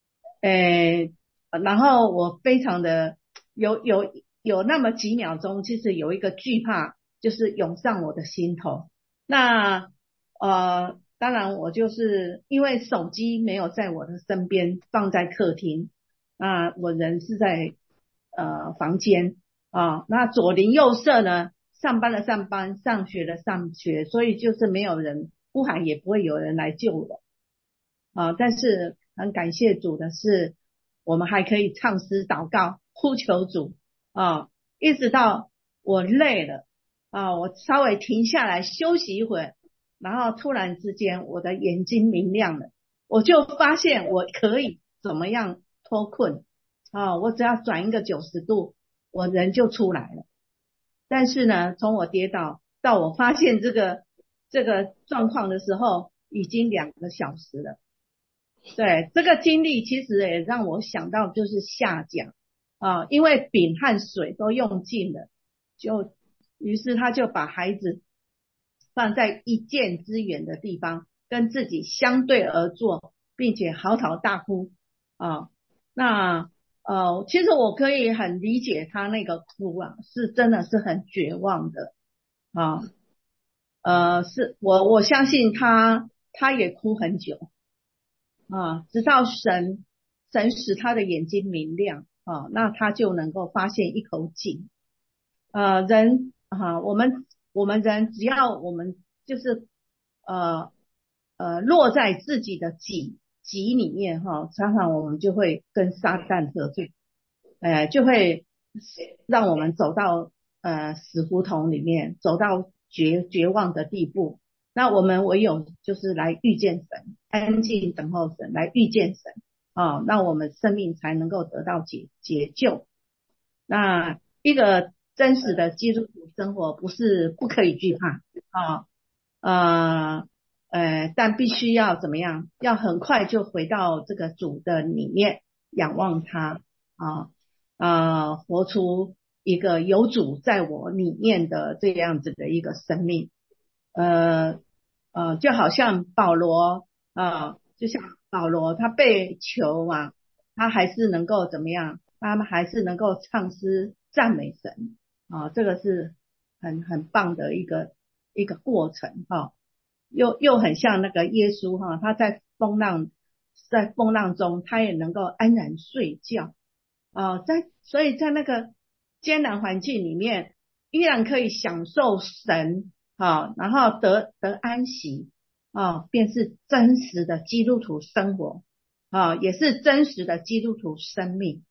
[SPEAKER 2] 然后我非常的有那么几秒钟，其实有一个惧怕就是涌上我的心头。那当然我就是因为手机没有在我的身边，放在客厅，那我人是在房间那左邻右舍呢，上班的上班，上学的上学，所以就是没有人呼喊，也不会有人来救我但是很感谢主的是，我们还可以唱诗祷告呼求主一直到我累了我稍微停下来休息一会儿，然后突然之间我的眼睛明亮了，我就发现我可以怎么样脱困我只要转一个90度，我人就出来了。但是呢，从我跌倒到我发现这个状况的时候，已经2个小时了。对，这个经历其实也让我想到就是下降因为饼和水都用尽了，于是他就把孩子放在一箭之远的地方，跟自己相对而坐，并且嚎啕大哭那其实我可以很理解他那个哭是真的是很绝望的是我相信他也哭很久直到神使他的眼睛明亮那他就能够发现一口井我们人只要我们就是落在自己的己里面常常我们就会跟撒旦得罪就会让我们走到死胡同里面，走到绝望的地步。那我们唯有就是来遇见神，安静等候神，来遇见神那我们生命才能够得到解救。那一个真实的基督徒生活不是不可以惧怕但必须要怎么样？要很快就回到这个主的里面，仰望他活出一个有主在我里面的这样子的一个生命。就好像保罗就像保罗他被囚他还是能够怎么样？他们还是能够唱诗赞美神这个是很棒的一个过程又很像那个耶稣他在风浪中他也能够安然睡觉所以在那个艰难环境里面依然可以享受神然后得安息便是真实的基督徒生活也是真实的基督徒生命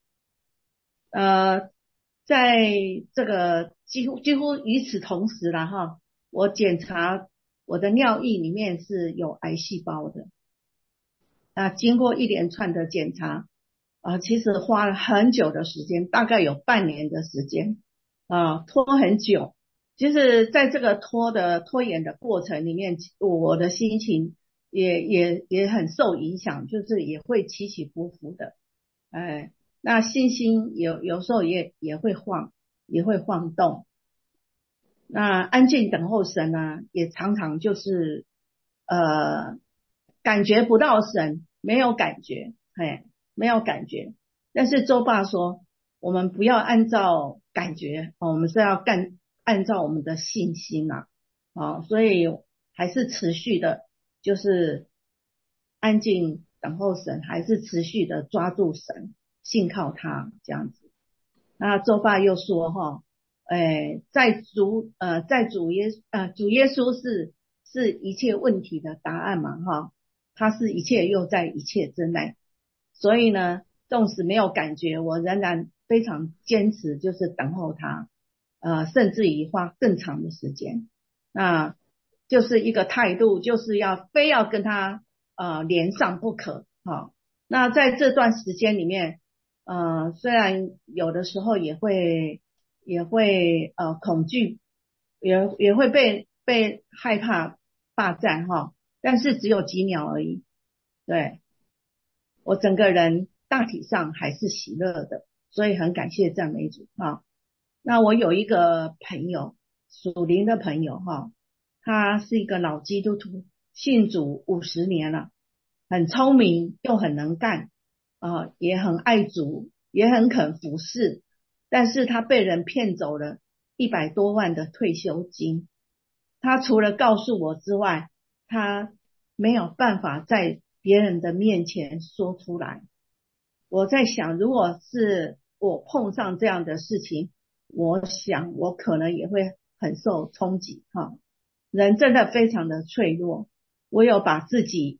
[SPEAKER 2] 在这个几乎与此同时啦我检查我的尿液里面是有癌细胞的经过一连串的检查其实花了很久的时间，大概有半年的时间拖很久。就是在这个拖延的过程里面，我的心情也很受影响，就是也会起起伏伏的那信心有时候也会晃动。那安静等候神也常常就是感觉不到神没有感觉，没有感觉。但是周爸说，我们不要按照感觉，我们是要按照我们的信心所以还是持续的，就是安静等候神，还是持续的抓住神，信靠他这样子。那周爸又说主耶稣是一切问题的答案嘛他是一切又在一切之内，所以呢，纵使没有感觉，我仍然非常坚持，就是等候他，甚至于花更长的时间，那就是一个态度，就是非要跟他连上不可那在这段时间里面，虽然有的时候也会恐惧，也会被害怕霸占但是只有几秒而已，对，我整个人大体上还是喜乐的，所以很感谢赞美主那我有一个朋友，属灵的朋友他是一个老基督徒，信主50年了，很聪明又很能干也很爱主，也很肯服侍，但是他被人骗走了100多万的退休金。他除了告诉我之外，他没有办法在别人的面前说出来。我在想，如果是我碰上这样的事情，我想我可能也会很受冲击人真的非常的脆弱，我有把自己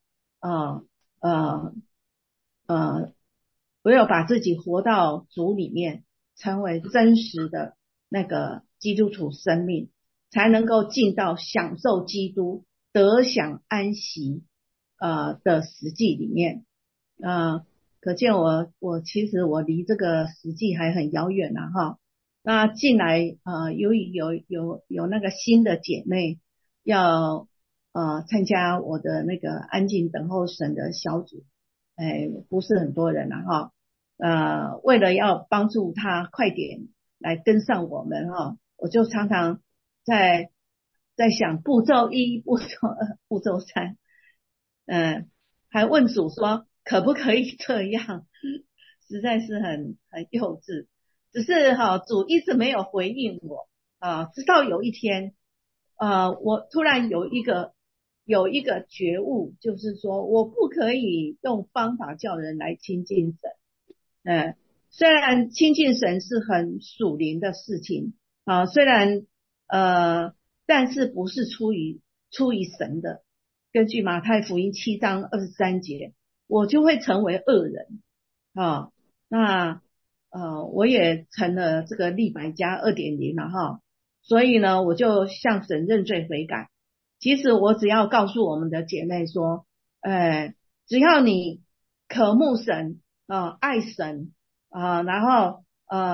[SPEAKER 2] 活到主里面，成为真实的那个基督徒生命，才能够进到享受基督得享安息的实际里面可见其实我离这个实际还很遥远那进来由于有那个新的姐妹要参加我的那个安静等候神的小组，不是很多人为了要帮助她快点来跟上我们我就常常在想步骤1、步骤2、步骤3，还问主说可不可以这样，实在是很幼稚。只是主一直没有回应我直到有一天我突然有一个觉悟，就是说我不可以用方法叫人来亲近神虽然亲近神是很属灵的事情虽然但是不是出于神的。根据马太福音7章23节，我就会成为恶人那我也成了这个利百加 2.0 了所以呢，我就向神认罪悔改。其实我只要告诉我们的姐妹说，只要你渴慕神爱神然后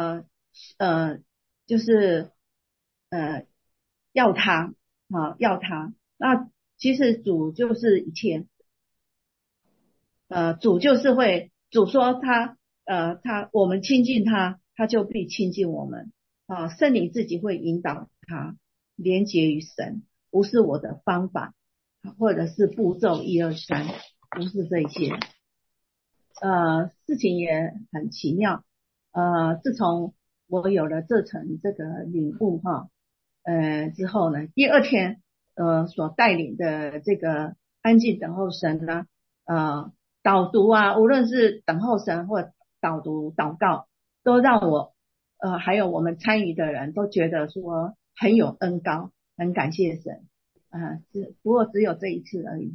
[SPEAKER 2] 就是要他那其实主就是一切主说我们亲近他，他就必亲近我们圣灵自己会引导他连结于神，不是我的方法或者是步骤1、2、3，不是这些事情也很奇妙自从我有了这层这个领悟之后呢，第2天所带领的这个安静等候神呢导读无论是等候神或导读祷告，都让我还有我们参与的人都觉得说很有恩膏，很感谢神不过只有这一次而已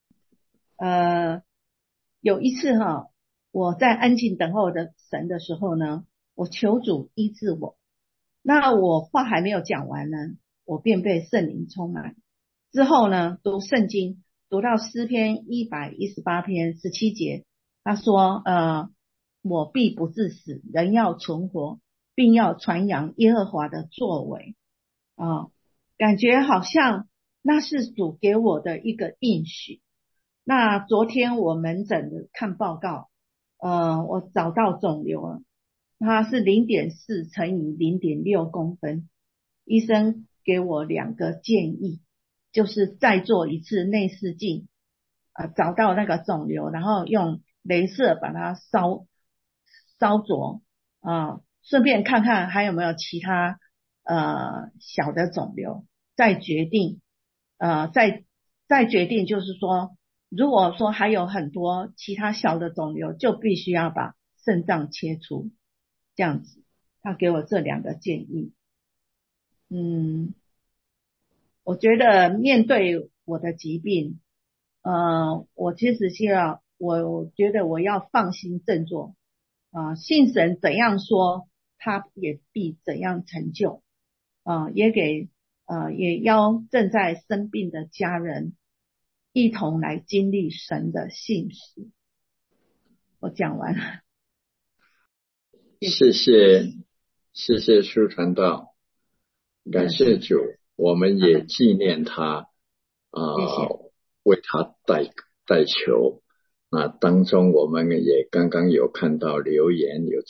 [SPEAKER 2] 有一次我在安静等候的神的时候呢，我求主医治我，那我话还没有讲完呢，我便被圣灵充满。之后呢，读圣经读到诗篇118篇17节，他说我必不致死，人要存活，并要传扬耶和华的作为感觉好像那是主给我的一个应许。那昨天我门诊的看报告我找到肿瘤了，它是 0.4 乘以 0.6 公分，医生给我2个建议，就是再做一次内视镜找到那个肿瘤，然后用雷射把它烧灼顺便看看还有没有其他小的肿瘤，再决定再决定就是说，如果说还有很多其他小的肿瘤，就必须要把肾脏切除，这样子。他给我这2个建议。我觉得面对我的疾病，我其实我觉得我要放心振作，信神怎样说，他也必怎样成就，也邀正在生病的家人一同来经历神的信实。我讲完了，
[SPEAKER 1] 谢谢，谢谢苏传道，感谢主，我们也纪念他，
[SPEAKER 2] 谢谢。
[SPEAKER 1] 为他代求。当中我们也刚刚有看到留言，有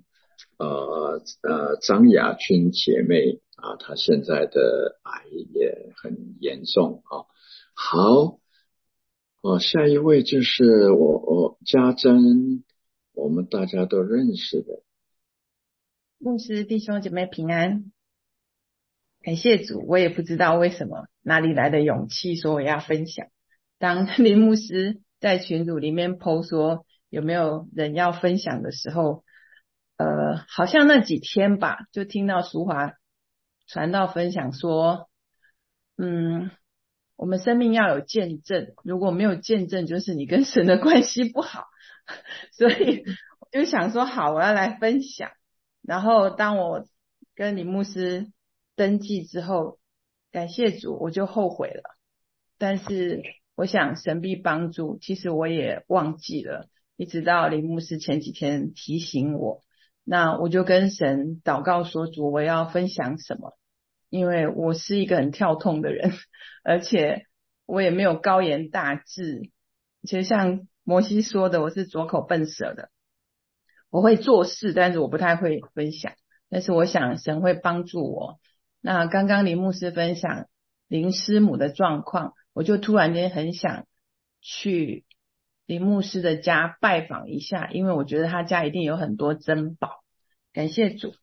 [SPEAKER 1] 张雅君姐妹她现在的癌也很严重啊。好，下一位就是我家珍，我们大家都认识的。
[SPEAKER 3] 牧师弟兄姐妹平安，感谢主。我也不知道为什么哪里来的勇气说我要分享。当林牧师在群组里面 po 说有没有人要分享的时候，好像那几天吧，就听到淑华传道分享说，我们生命要有见证，如果没有见证，就是你跟神的关系不好。所以我就想说，好，我要来分享。然后当我跟李牧师登记之后，感谢主，我就后悔了。但是我想神必帮助，其实我也忘记了，一直到李牧师前几天提醒我，那我就跟神祷告说，主，我要分享什么？因为我是一个很跳痛的人，而且我也没有高言大志。其实像摩西说的，我是拙口笨舌的，我会做事，但是我不太会分享。但是我想神会帮助我。那刚刚林牧师分享林师母的状况，我就突然间很想去林牧师的家拜访一下，因为我觉得他家一定有很多珍宝。感谢主。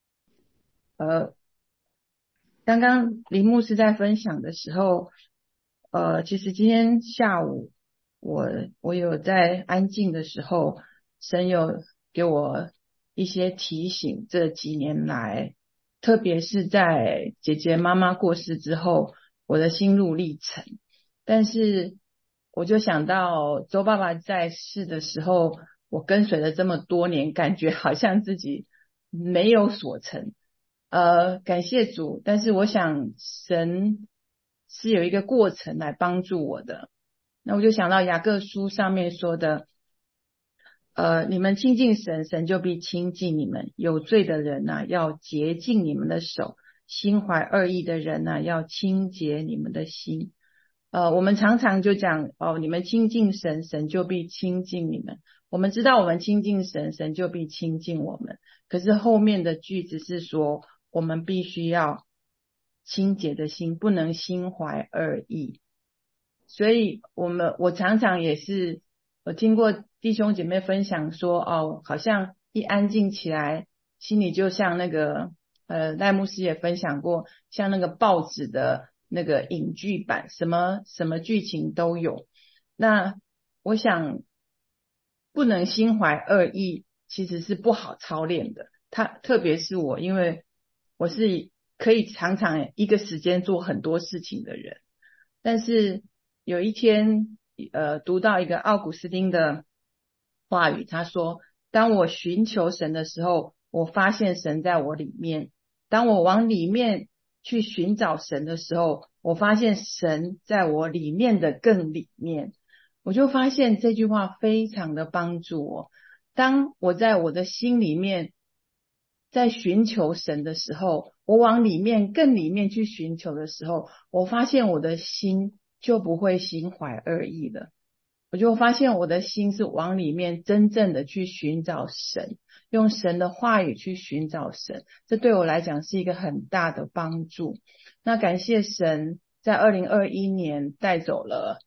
[SPEAKER 3] 刚刚林牧师在分享的时候，其实今天下午我有在安静的时候，神有给我一些提醒，这几年来，特别是在姐姐妈妈过世之后，我的心路历程。但是我就想到周爸爸在世的时候，我跟随了这么多年，感觉好像自己没有所成。感谢主，但是我想神是有一个过程来帮助我的。那我就想到雅各书上面说的，你们亲近神，神就必亲近你们。有罪的人要洁净你们的手；心怀恶意的人要清洁你们的心。我们常常就讲你们亲近神，神就必亲近你们。我们知道我们亲近神，神就必亲近我们。可是后面的句子是说，我们必须要清洁的心，不能心怀恶意。所以我常常也是，我听过弟兄姐妹分享说，好像一安静起来，心里就像那个赖牧师也分享过，像那个报纸的那个影剧版，什么剧情都有。那我想不能心怀恶意其实是不好操练的，特别是我，因为我是可以常常一个时间做很多事情的人。但是有一天读到一个奥古斯丁的话语，他说，当我寻求神的时候，我发现神在我里面；当我往里面去寻找神的时候，我发现神在我里面的更里面。我就发现这句话非常的帮助我。当我在我的心里面在寻求神的时候，我往里面更里面去寻求的时候，我发现我的心就不会心怀恶意了。我就发现我的心是往里面真正的去寻找神，用神的话语去寻找神，这对我来讲是一个很大的帮助。那感谢神在2021年带走了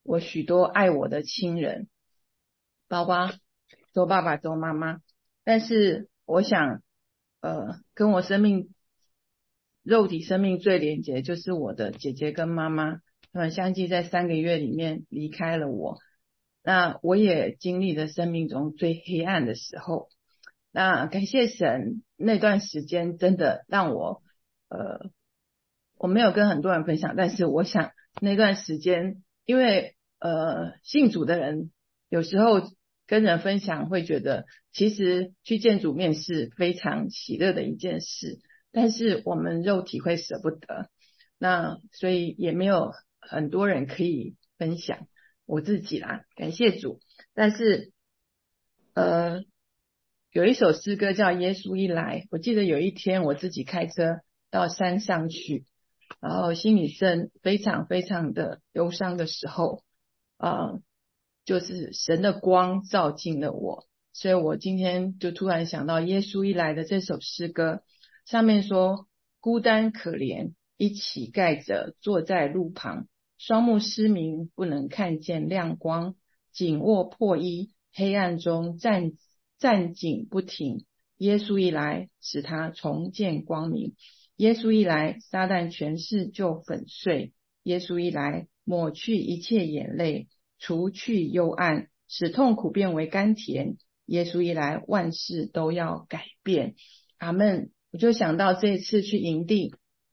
[SPEAKER 3] 我许多爱我的亲人，包括周爸爸、周妈妈。但是我想跟我肉体生命最连结就是我的姐姐跟妈妈，他们相继在3个月里面离开了我。那我也经历了生命中最黑暗的时候。那感谢神，那段时间真的让我我没有跟很多人分享，但是我想那段时间，因为信主的人有时候跟人分享会觉得其实去见主面是非常喜乐的一件事，但是我们肉体会舍不得，那所以也没有很多人可以分享。我自己啦，感谢主。但是有一首诗歌叫耶稣一来，我记得有一天我自己开车到山上去，然后心里正非常非常的忧伤的时候，就是神的光照进了我，所以我今天就突然想到耶稣一来的这首诗歌，上面说孤单可怜，一起盖着坐在路旁，双目失明，不能看见亮光，紧握破衣，黑暗中站紧不停。耶稣一来，使他重见光明。耶稣一来，撒旦权势就粉碎。耶稣一来，抹去一切眼泪，除去幽暗，使痛苦变为甘甜。耶稣一来，万事都要改变。阿们。我就想到这一次去营地，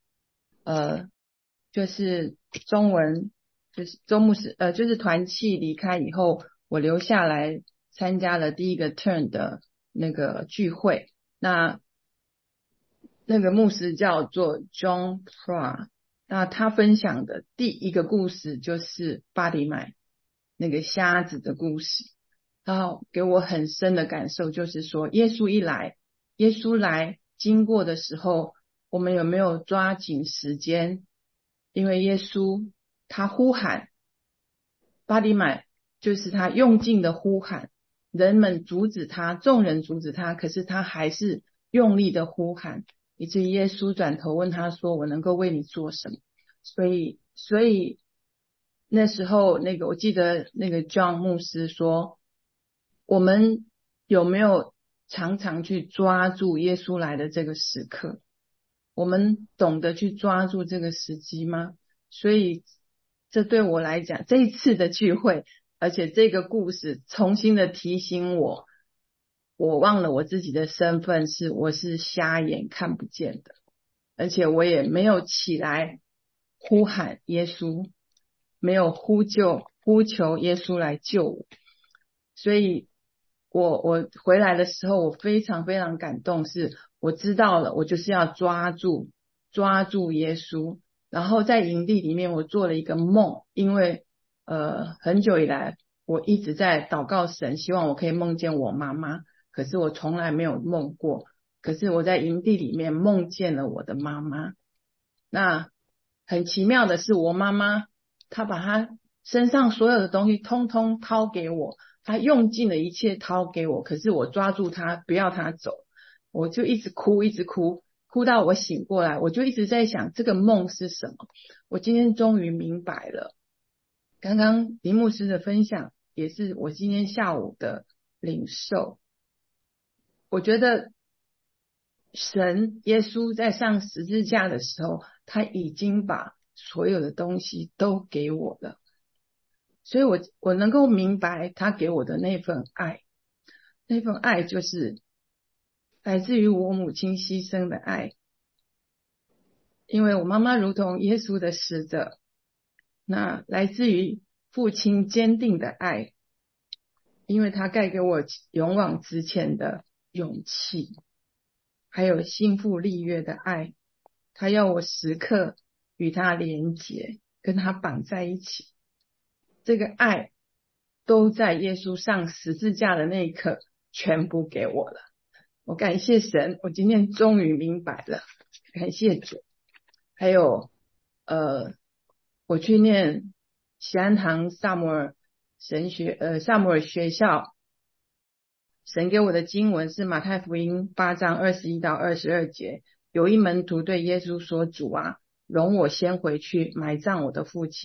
[SPEAKER 3] 就是中文，就是周牧师，就是团契离开以后，我留下来参加了第一个 turn 的那个聚会。那个牧师叫做 John Pra， 那他分享的第一个故事就是巴底买那个瞎子的故事，然后给我很深的感受，就是说耶稣一来，耶稣来经过的时候，我们有没有抓紧时间？因为耶稣他呼喊，巴底买就是他用尽的呼喊，人们阻止他，众人阻止他，可是他还是用力的呼喊，以至于耶稣转头问他说，我能够为你做什么？所以那时候我记得那个 John 牧师说，我们有没有常常去抓住耶稣来的这个时刻？我们懂得去抓住这个时机吗？所以这对我来讲，这一次的聚会，而且这个故事重新的提醒我，我忘了我自己的身份我是瞎眼看不见的，而且我也没有起来呼喊耶稣，没有呼求耶稣来救我。所以我回来的时候，我非常非常感动，是我知道了，我就是要抓住耶稣。然后在营地里面，我做了一个梦，因为很久以来我一直在祷告神，希望我可以梦见我妈妈，可是我从来没有梦过。可是我在营地里面梦见了我的妈妈。那很奇妙的是，我妈妈她把她身上所有的东西通通掏给我，她用尽了一切掏给我，可是我抓住她不要她走，我就一直哭到我醒过来，我就一直在想这个梦是什么。我今天终于明白了，刚刚林牧师的分享也是我今天下午的领受。我觉得神耶稣在上十字架的时候，他已经把所有的东西都给我了，所以我能够明白他给我的那份爱，那份爱就是来自于我母亲牺牲的爱。因为我妈妈如同耶稣的使者，那来自于父亲坚定的爱，因为他带给我勇往直前的勇气，还有心腹立约的爱，他要我时刻与他连结，跟他绑在一起。这个爱都在耶稣上十字架的那一刻全部给我了。我感谢神，我今天终于明白了，感谢主。还有我去念喜安堂萨摩尔学校，神给我的经文是马太福音8章21到22节，有一门徒对耶稣说，主啊，容我先回去埋葬我的父亲。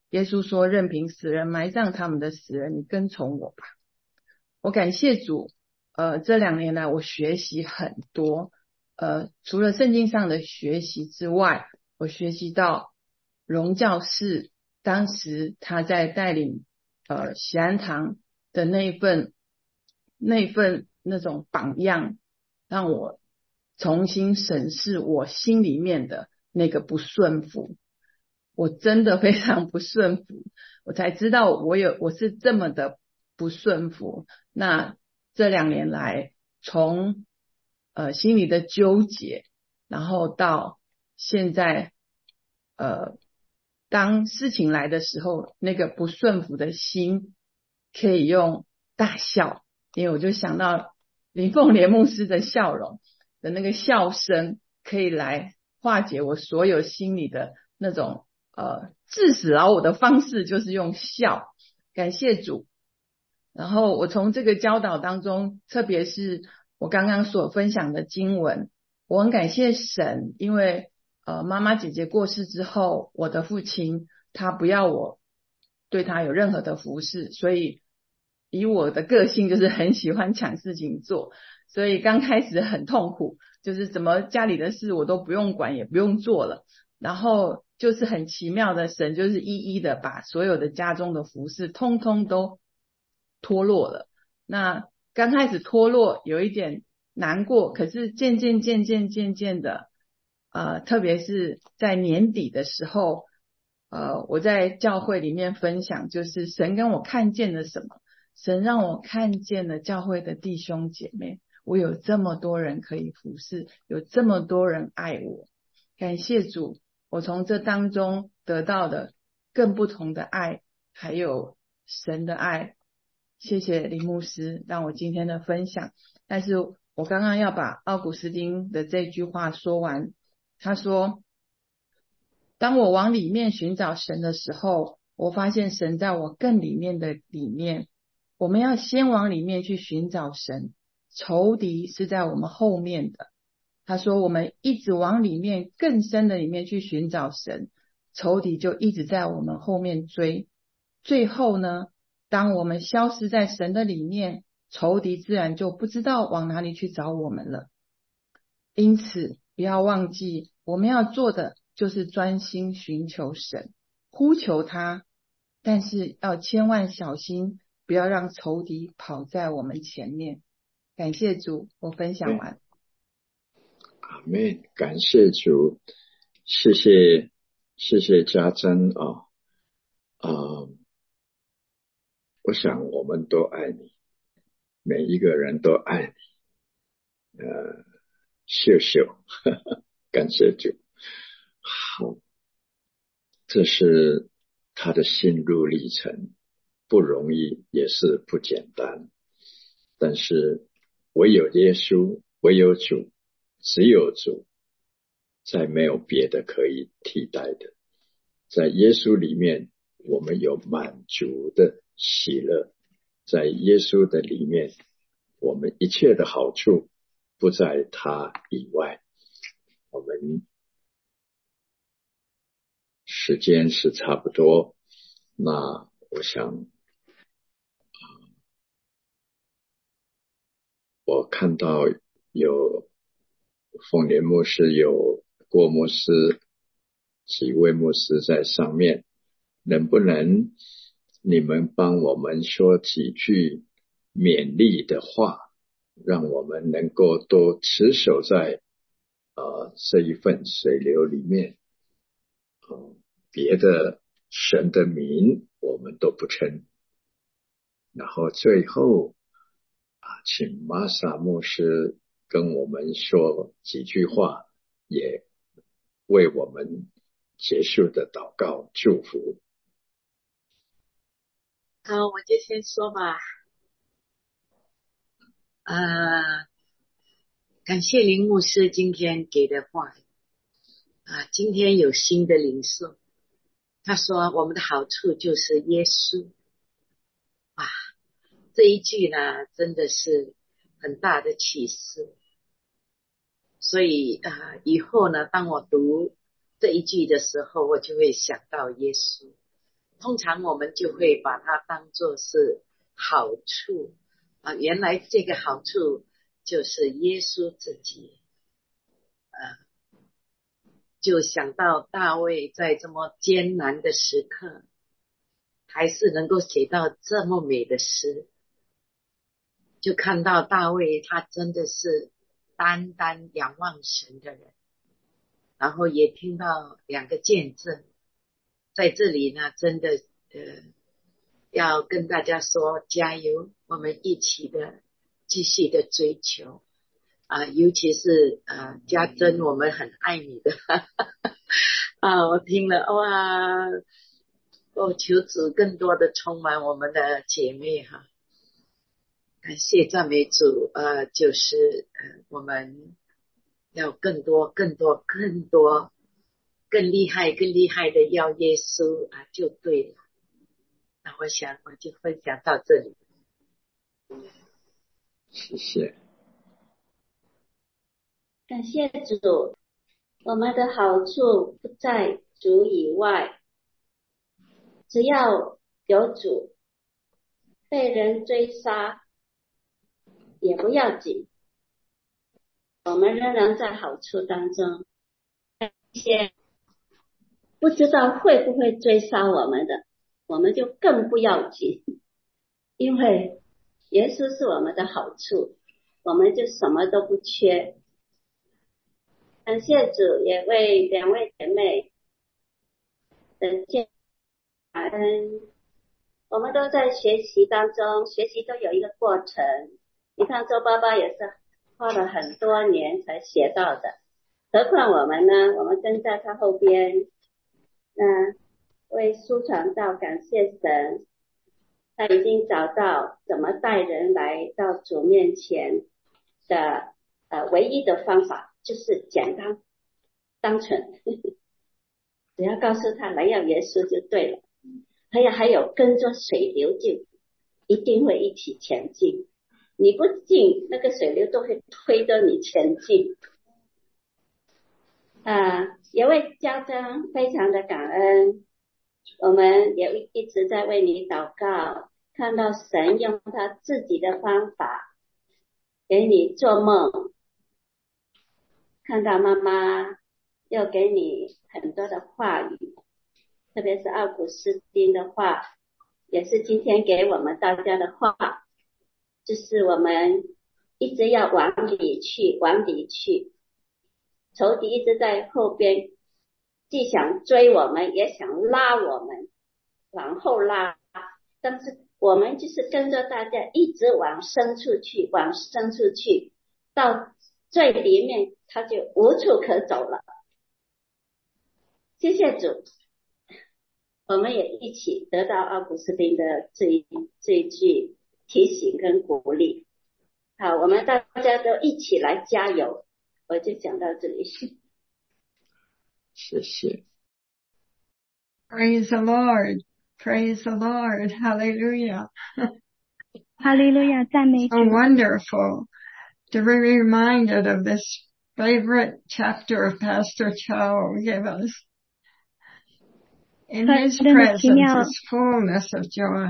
[SPEAKER 3] 耶稣说任凭死人埋葬他们的死人，你跟从我吧。我感谢主，这2年来我学习很多，除了圣经上的学习之外，我学习到荣教士当时他在带领喜安堂的那份那种榜样，让我重新审视我心里面的那个不顺服。我真的非常不顺服，我才知道我是这么的不顺服。那这2年来，从心里的纠结，然后到现在当事情来的时候，那个不顺服的心可以用大笑，因为我就想到林凤莲牧师的笑容的那个笑声，可以来化解我所有心里的那种致死老我的方式，就是用笑。感谢主。然后我从这个教导当中，特别是我刚刚所分享的经文，我很感谢神，因为妈妈姐姐过世之后，我的父亲他不要我对他有任何的服侍，所以以我的个性就是很喜欢抢事情做，所以刚开始很痛苦，就是怎么家里的事我都不用管也不用做了，然后就是很奇妙的，神就是一一的把所有的家中的服事通通都脱落了。那刚开始脱落有一点难过，可是渐渐的特别是在年底的时候，我在教会里面分享，就是神跟我看见了什么，神让我看见了教会的弟兄姐妹，我有这么多人可以服侍，有这么多人爱我，感谢主，我从这当中得到的更不同的爱，还有神的爱。谢谢林牧师让我今天的分享。但是我刚刚要把奥古斯丁的这句话说完，他说，当我往里面寻找神的时候，我发现神在我更里面的里面。我们要先往里面去寻找神，仇敌是在我们后面的。他说我们一直往里面更深的里面去寻找神，仇敌就一直在我们后面追。最后呢，当我们消失在神的里面，仇敌自然就不知道往哪里去找我们了。因此不要忘记，我们要做的就是专心寻求神，呼求他，但是要千万小心，不要让仇敌跑在我们前面。感谢主，我分享完。
[SPEAKER 1] 阿们，感谢主，谢谢家珍我想我们都爱你，每一个人都爱你，秀秀，感谢主。好，这是他的心路历程，不容易，也是不简单。但是唯有耶稣，唯有主，只有主，再没有别的可以替代的。在耶稣里面，我们有满足的喜乐，在耶稣的里面，我们一切的好处不在他以外。我们时间是差不多，那我想我看到有凤莲牧师，有郭牧师，几位牧师在上面，能不能你们帮我们说几句勉励的话，让我们能够多持守在这一份水流里面，别的神的名我们都不称。然后最后请玛莎牧师跟我们说几句话，也为我们结束的祷告祝福。
[SPEAKER 4] 好，我就先说吧。感谢林牧师今天给的话今天有新的领受。他说我们的好处就是耶稣这一句呢真的是很大的启示。所以以后呢当我读这一句的时候，我就会想到耶稣。 通常我们就会把它当作是好处啊，原来这个好处就是耶稣自己。就想到大卫在这么艰难的时刻，还是能够写到这么美的诗，就看到大卫他真的是单单仰望神的人。然后也听到2个见证，在这里呢，真的要跟大家说加油，我们一起的继续的追求尤其是家珍，我们很爱你的我听了哇，求主更多的充满我们的姐妹哈，感谢赞美主就是我们要更多更厉害的要耶稣就对了。那我想我就分享到这里。
[SPEAKER 1] 谢谢。
[SPEAKER 5] 感谢主，我们的好处不在主以外，只要有主，被人追杀也不要紧，我们仍然在好处当中。一些不知道会不会追杀我们的，我们就更不要紧，因为耶稣是我们的好处，我们就什么都不缺。感谢主，也为2位姐妹的感恩。我们都在学习当中，学习都有一个过程。你看周爸爸也是花了很多年才学到的，何况我们呢？我们跟在他后边，为书传道感谢神，他已经找到怎么带人来到主面前的唯一的方法，就是简单单纯只要告诉他来要耶稣就对了。还有跟着水流就一定会一起前进，你不进那个水流都会推着你前进也为家长非常的感恩，我们也一直在为你祷告，看到神用他自己的方法给你做梦，看到妈妈又给你很多的话语，特别是奥古斯丁的话，也是今天给我们大家的话，就是我们一直要往里去，仇敌一直在后边，既想追我们也想拉我们往后拉，但是我们就是跟着大家一直往深处去，到最里面他就无处可走了。谢谢主，我们也一起得到奥古斯丁的这一句提醒跟鼓励。好，我们大家都一起来加油。我就讲到这里。
[SPEAKER 1] 谢谢。
[SPEAKER 3] Praise the Lord. Praise the Lord. Hallelujah.
[SPEAKER 6] 哈利路亚，赞美主。
[SPEAKER 3] So wonderful to be reminded of this favorite chapter of Pastor Chow gave us. In his presence is fullness of joy.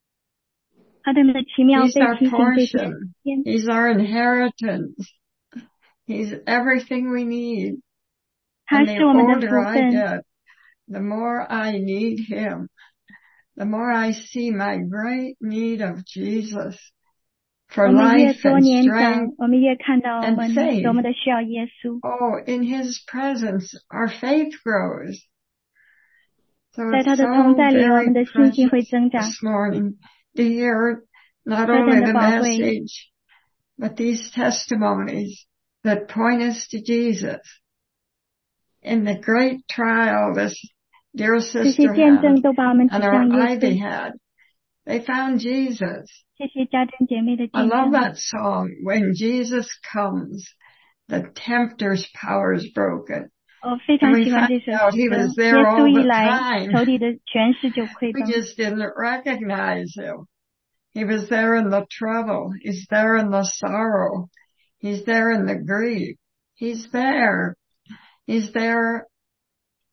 [SPEAKER 3] He's our portion. He's our inheritance. He's everything we need. And the older I get, the more I need him. The more I see my great need of Jesus for life and strength and faith. Oh, in his presence, our faith grows. So it's so very precious this morning to hear not only the message, but these testimonies that point us to Jesus. In the great trial this dear sister had and our Ivy had, they found Jesus. I love that song, When Jesus Comes, the tempter's power is broken. And we found out he was there all the time. We just didn't recognize him. He was there in the trouble. He's there in the sorrow. He's there in the grief. He's there. He's there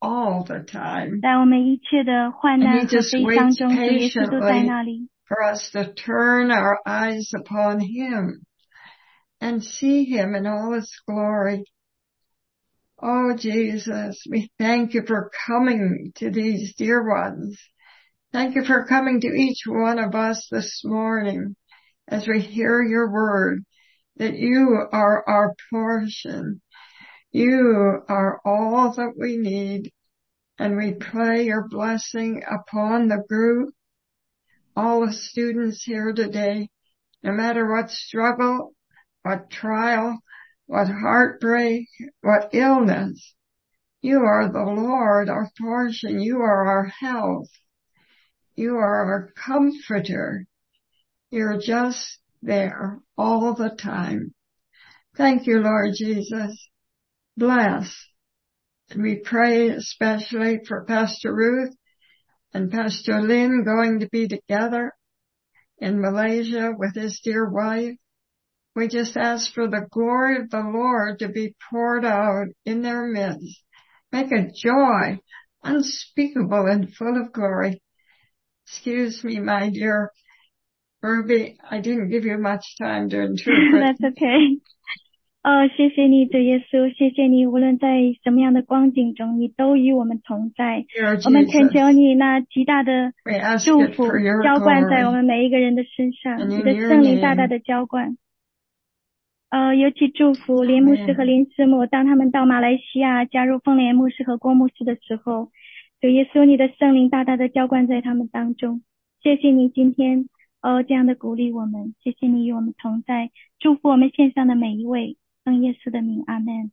[SPEAKER 7] all the time.
[SPEAKER 6] 在我们一切的患
[SPEAKER 7] And
[SPEAKER 6] 难
[SPEAKER 7] he
[SPEAKER 6] 和
[SPEAKER 7] just
[SPEAKER 6] 悲伤
[SPEAKER 7] waits
[SPEAKER 6] 中，主耶稣都在
[SPEAKER 7] patiently
[SPEAKER 6] 那里。
[SPEAKER 7] for us to turn our eyes upon him and see him in all his glory. Oh, Jesus, we thank you for coming to these dear ones. Thank you for coming to each one of us this morning as we hear your word, that you are our portion. You are all that we need. And we pray your blessing upon the group, all the students here today, no matter what struggle, what trial, what heartbreak, what illness. You are the Lord, our portion. You are our health. You are our comforter. You're just there all the time. Thank you, Lord Jesus. Bless. And we pray especially for Pastor Ruth and Pastor Lynn going to be together in Malaysia with his dear wife. We just ask for the glory of the Lord to be poured out in their midst. Make a joy unspeakable and full of glory. Excuse me, my dear Ruby, I didn't give you much time to interpret.
[SPEAKER 6] That's okay. 谢谢你，主耶稣，谢谢你，无论在什么样的光景中，你都与我们同在。我们恳求你那极大的祝福浇灌在我们每一个人的身上，你的圣灵大大的浇灌。尤其祝福连牧师和连师母，当他们到马来西亚加入凤莲牧师和郭牧师的时候，主耶稣，你的圣灵大大的浇灌在他们当中。谢谢你今天这样的鼓励我们，谢谢你与我们同在，祝福我们线上的每一位。奉耶稣的名，阿们。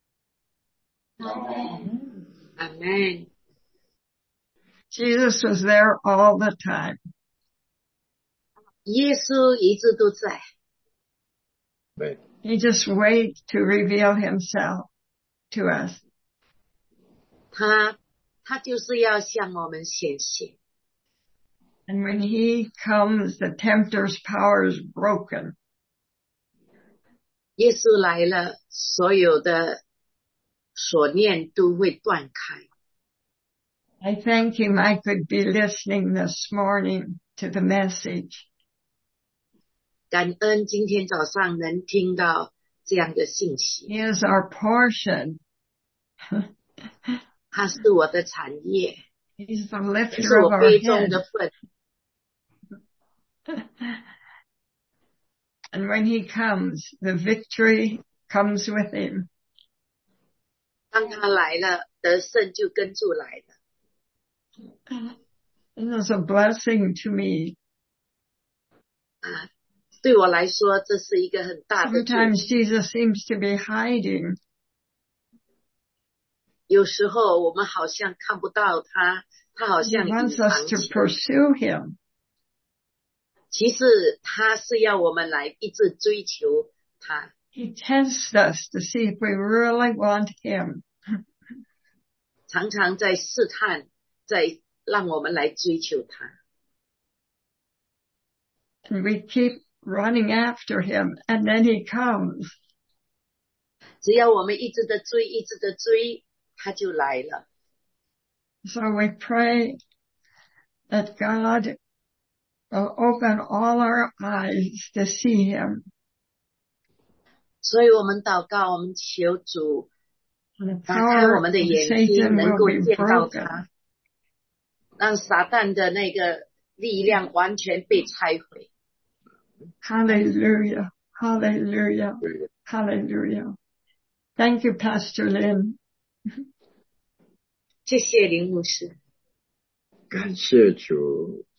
[SPEAKER 4] Amen.
[SPEAKER 7] Jesus was there all the time.
[SPEAKER 4] 耶稣一直都在。
[SPEAKER 7] He just waits to reveal himself to us.
[SPEAKER 4] 他就是要向我们显现。
[SPEAKER 7] And when he comes, the tempter's power is broken.
[SPEAKER 4] 耶稣来了，所有的锁链都会断开。
[SPEAKER 7] I thank him I could be listening this morning to the message.
[SPEAKER 4] 感恩今天早上能听到这样的信息。
[SPEAKER 7] He is our portion.
[SPEAKER 4] 他是我的产业，
[SPEAKER 7] He's the
[SPEAKER 4] 是
[SPEAKER 7] lifter
[SPEAKER 4] 我
[SPEAKER 7] of our
[SPEAKER 4] 杯中
[SPEAKER 7] head.
[SPEAKER 4] 的份。
[SPEAKER 7] And when he comes, the victory comes with him.
[SPEAKER 4] 当他来了，得胜就跟住来了。
[SPEAKER 7] It is a blessing to me.
[SPEAKER 4] 对我来说，这是一个很大的祝福。
[SPEAKER 7] Sometimes Jesus seems to be hiding.
[SPEAKER 4] 有时候我们好像看不到他，他好
[SPEAKER 7] He
[SPEAKER 4] 像隐
[SPEAKER 7] wants
[SPEAKER 4] 藏
[SPEAKER 7] us to
[SPEAKER 4] 起来。
[SPEAKER 7] pursue him.
[SPEAKER 4] 其实他是要我们来一直追求他。
[SPEAKER 7] He tests us to see if we really want him.
[SPEAKER 4] 常常在试探，在让我们来追求他。
[SPEAKER 7] And we keep running after him, and then he comes.
[SPEAKER 4] 只要我们一直的追，一直的追，他就来了。
[SPEAKER 7] So we pray that God will open all our eyes to see him.
[SPEAKER 4] 所以我们祷告，我们求主
[SPEAKER 7] And the
[SPEAKER 4] 打开
[SPEAKER 7] power
[SPEAKER 4] 我们的
[SPEAKER 7] of
[SPEAKER 4] 眼睛，
[SPEAKER 7] Satan
[SPEAKER 4] 能
[SPEAKER 7] will
[SPEAKER 4] 够
[SPEAKER 7] be
[SPEAKER 4] 见到
[SPEAKER 7] broken.
[SPEAKER 4] 他，让撒旦的那个力量完全被拆毁。
[SPEAKER 7] Hallelujah. Hallelujah. Hallelujah. Thank you, Pastor Lynn.
[SPEAKER 4] 谢谢林牧师。
[SPEAKER 1] 感谢主，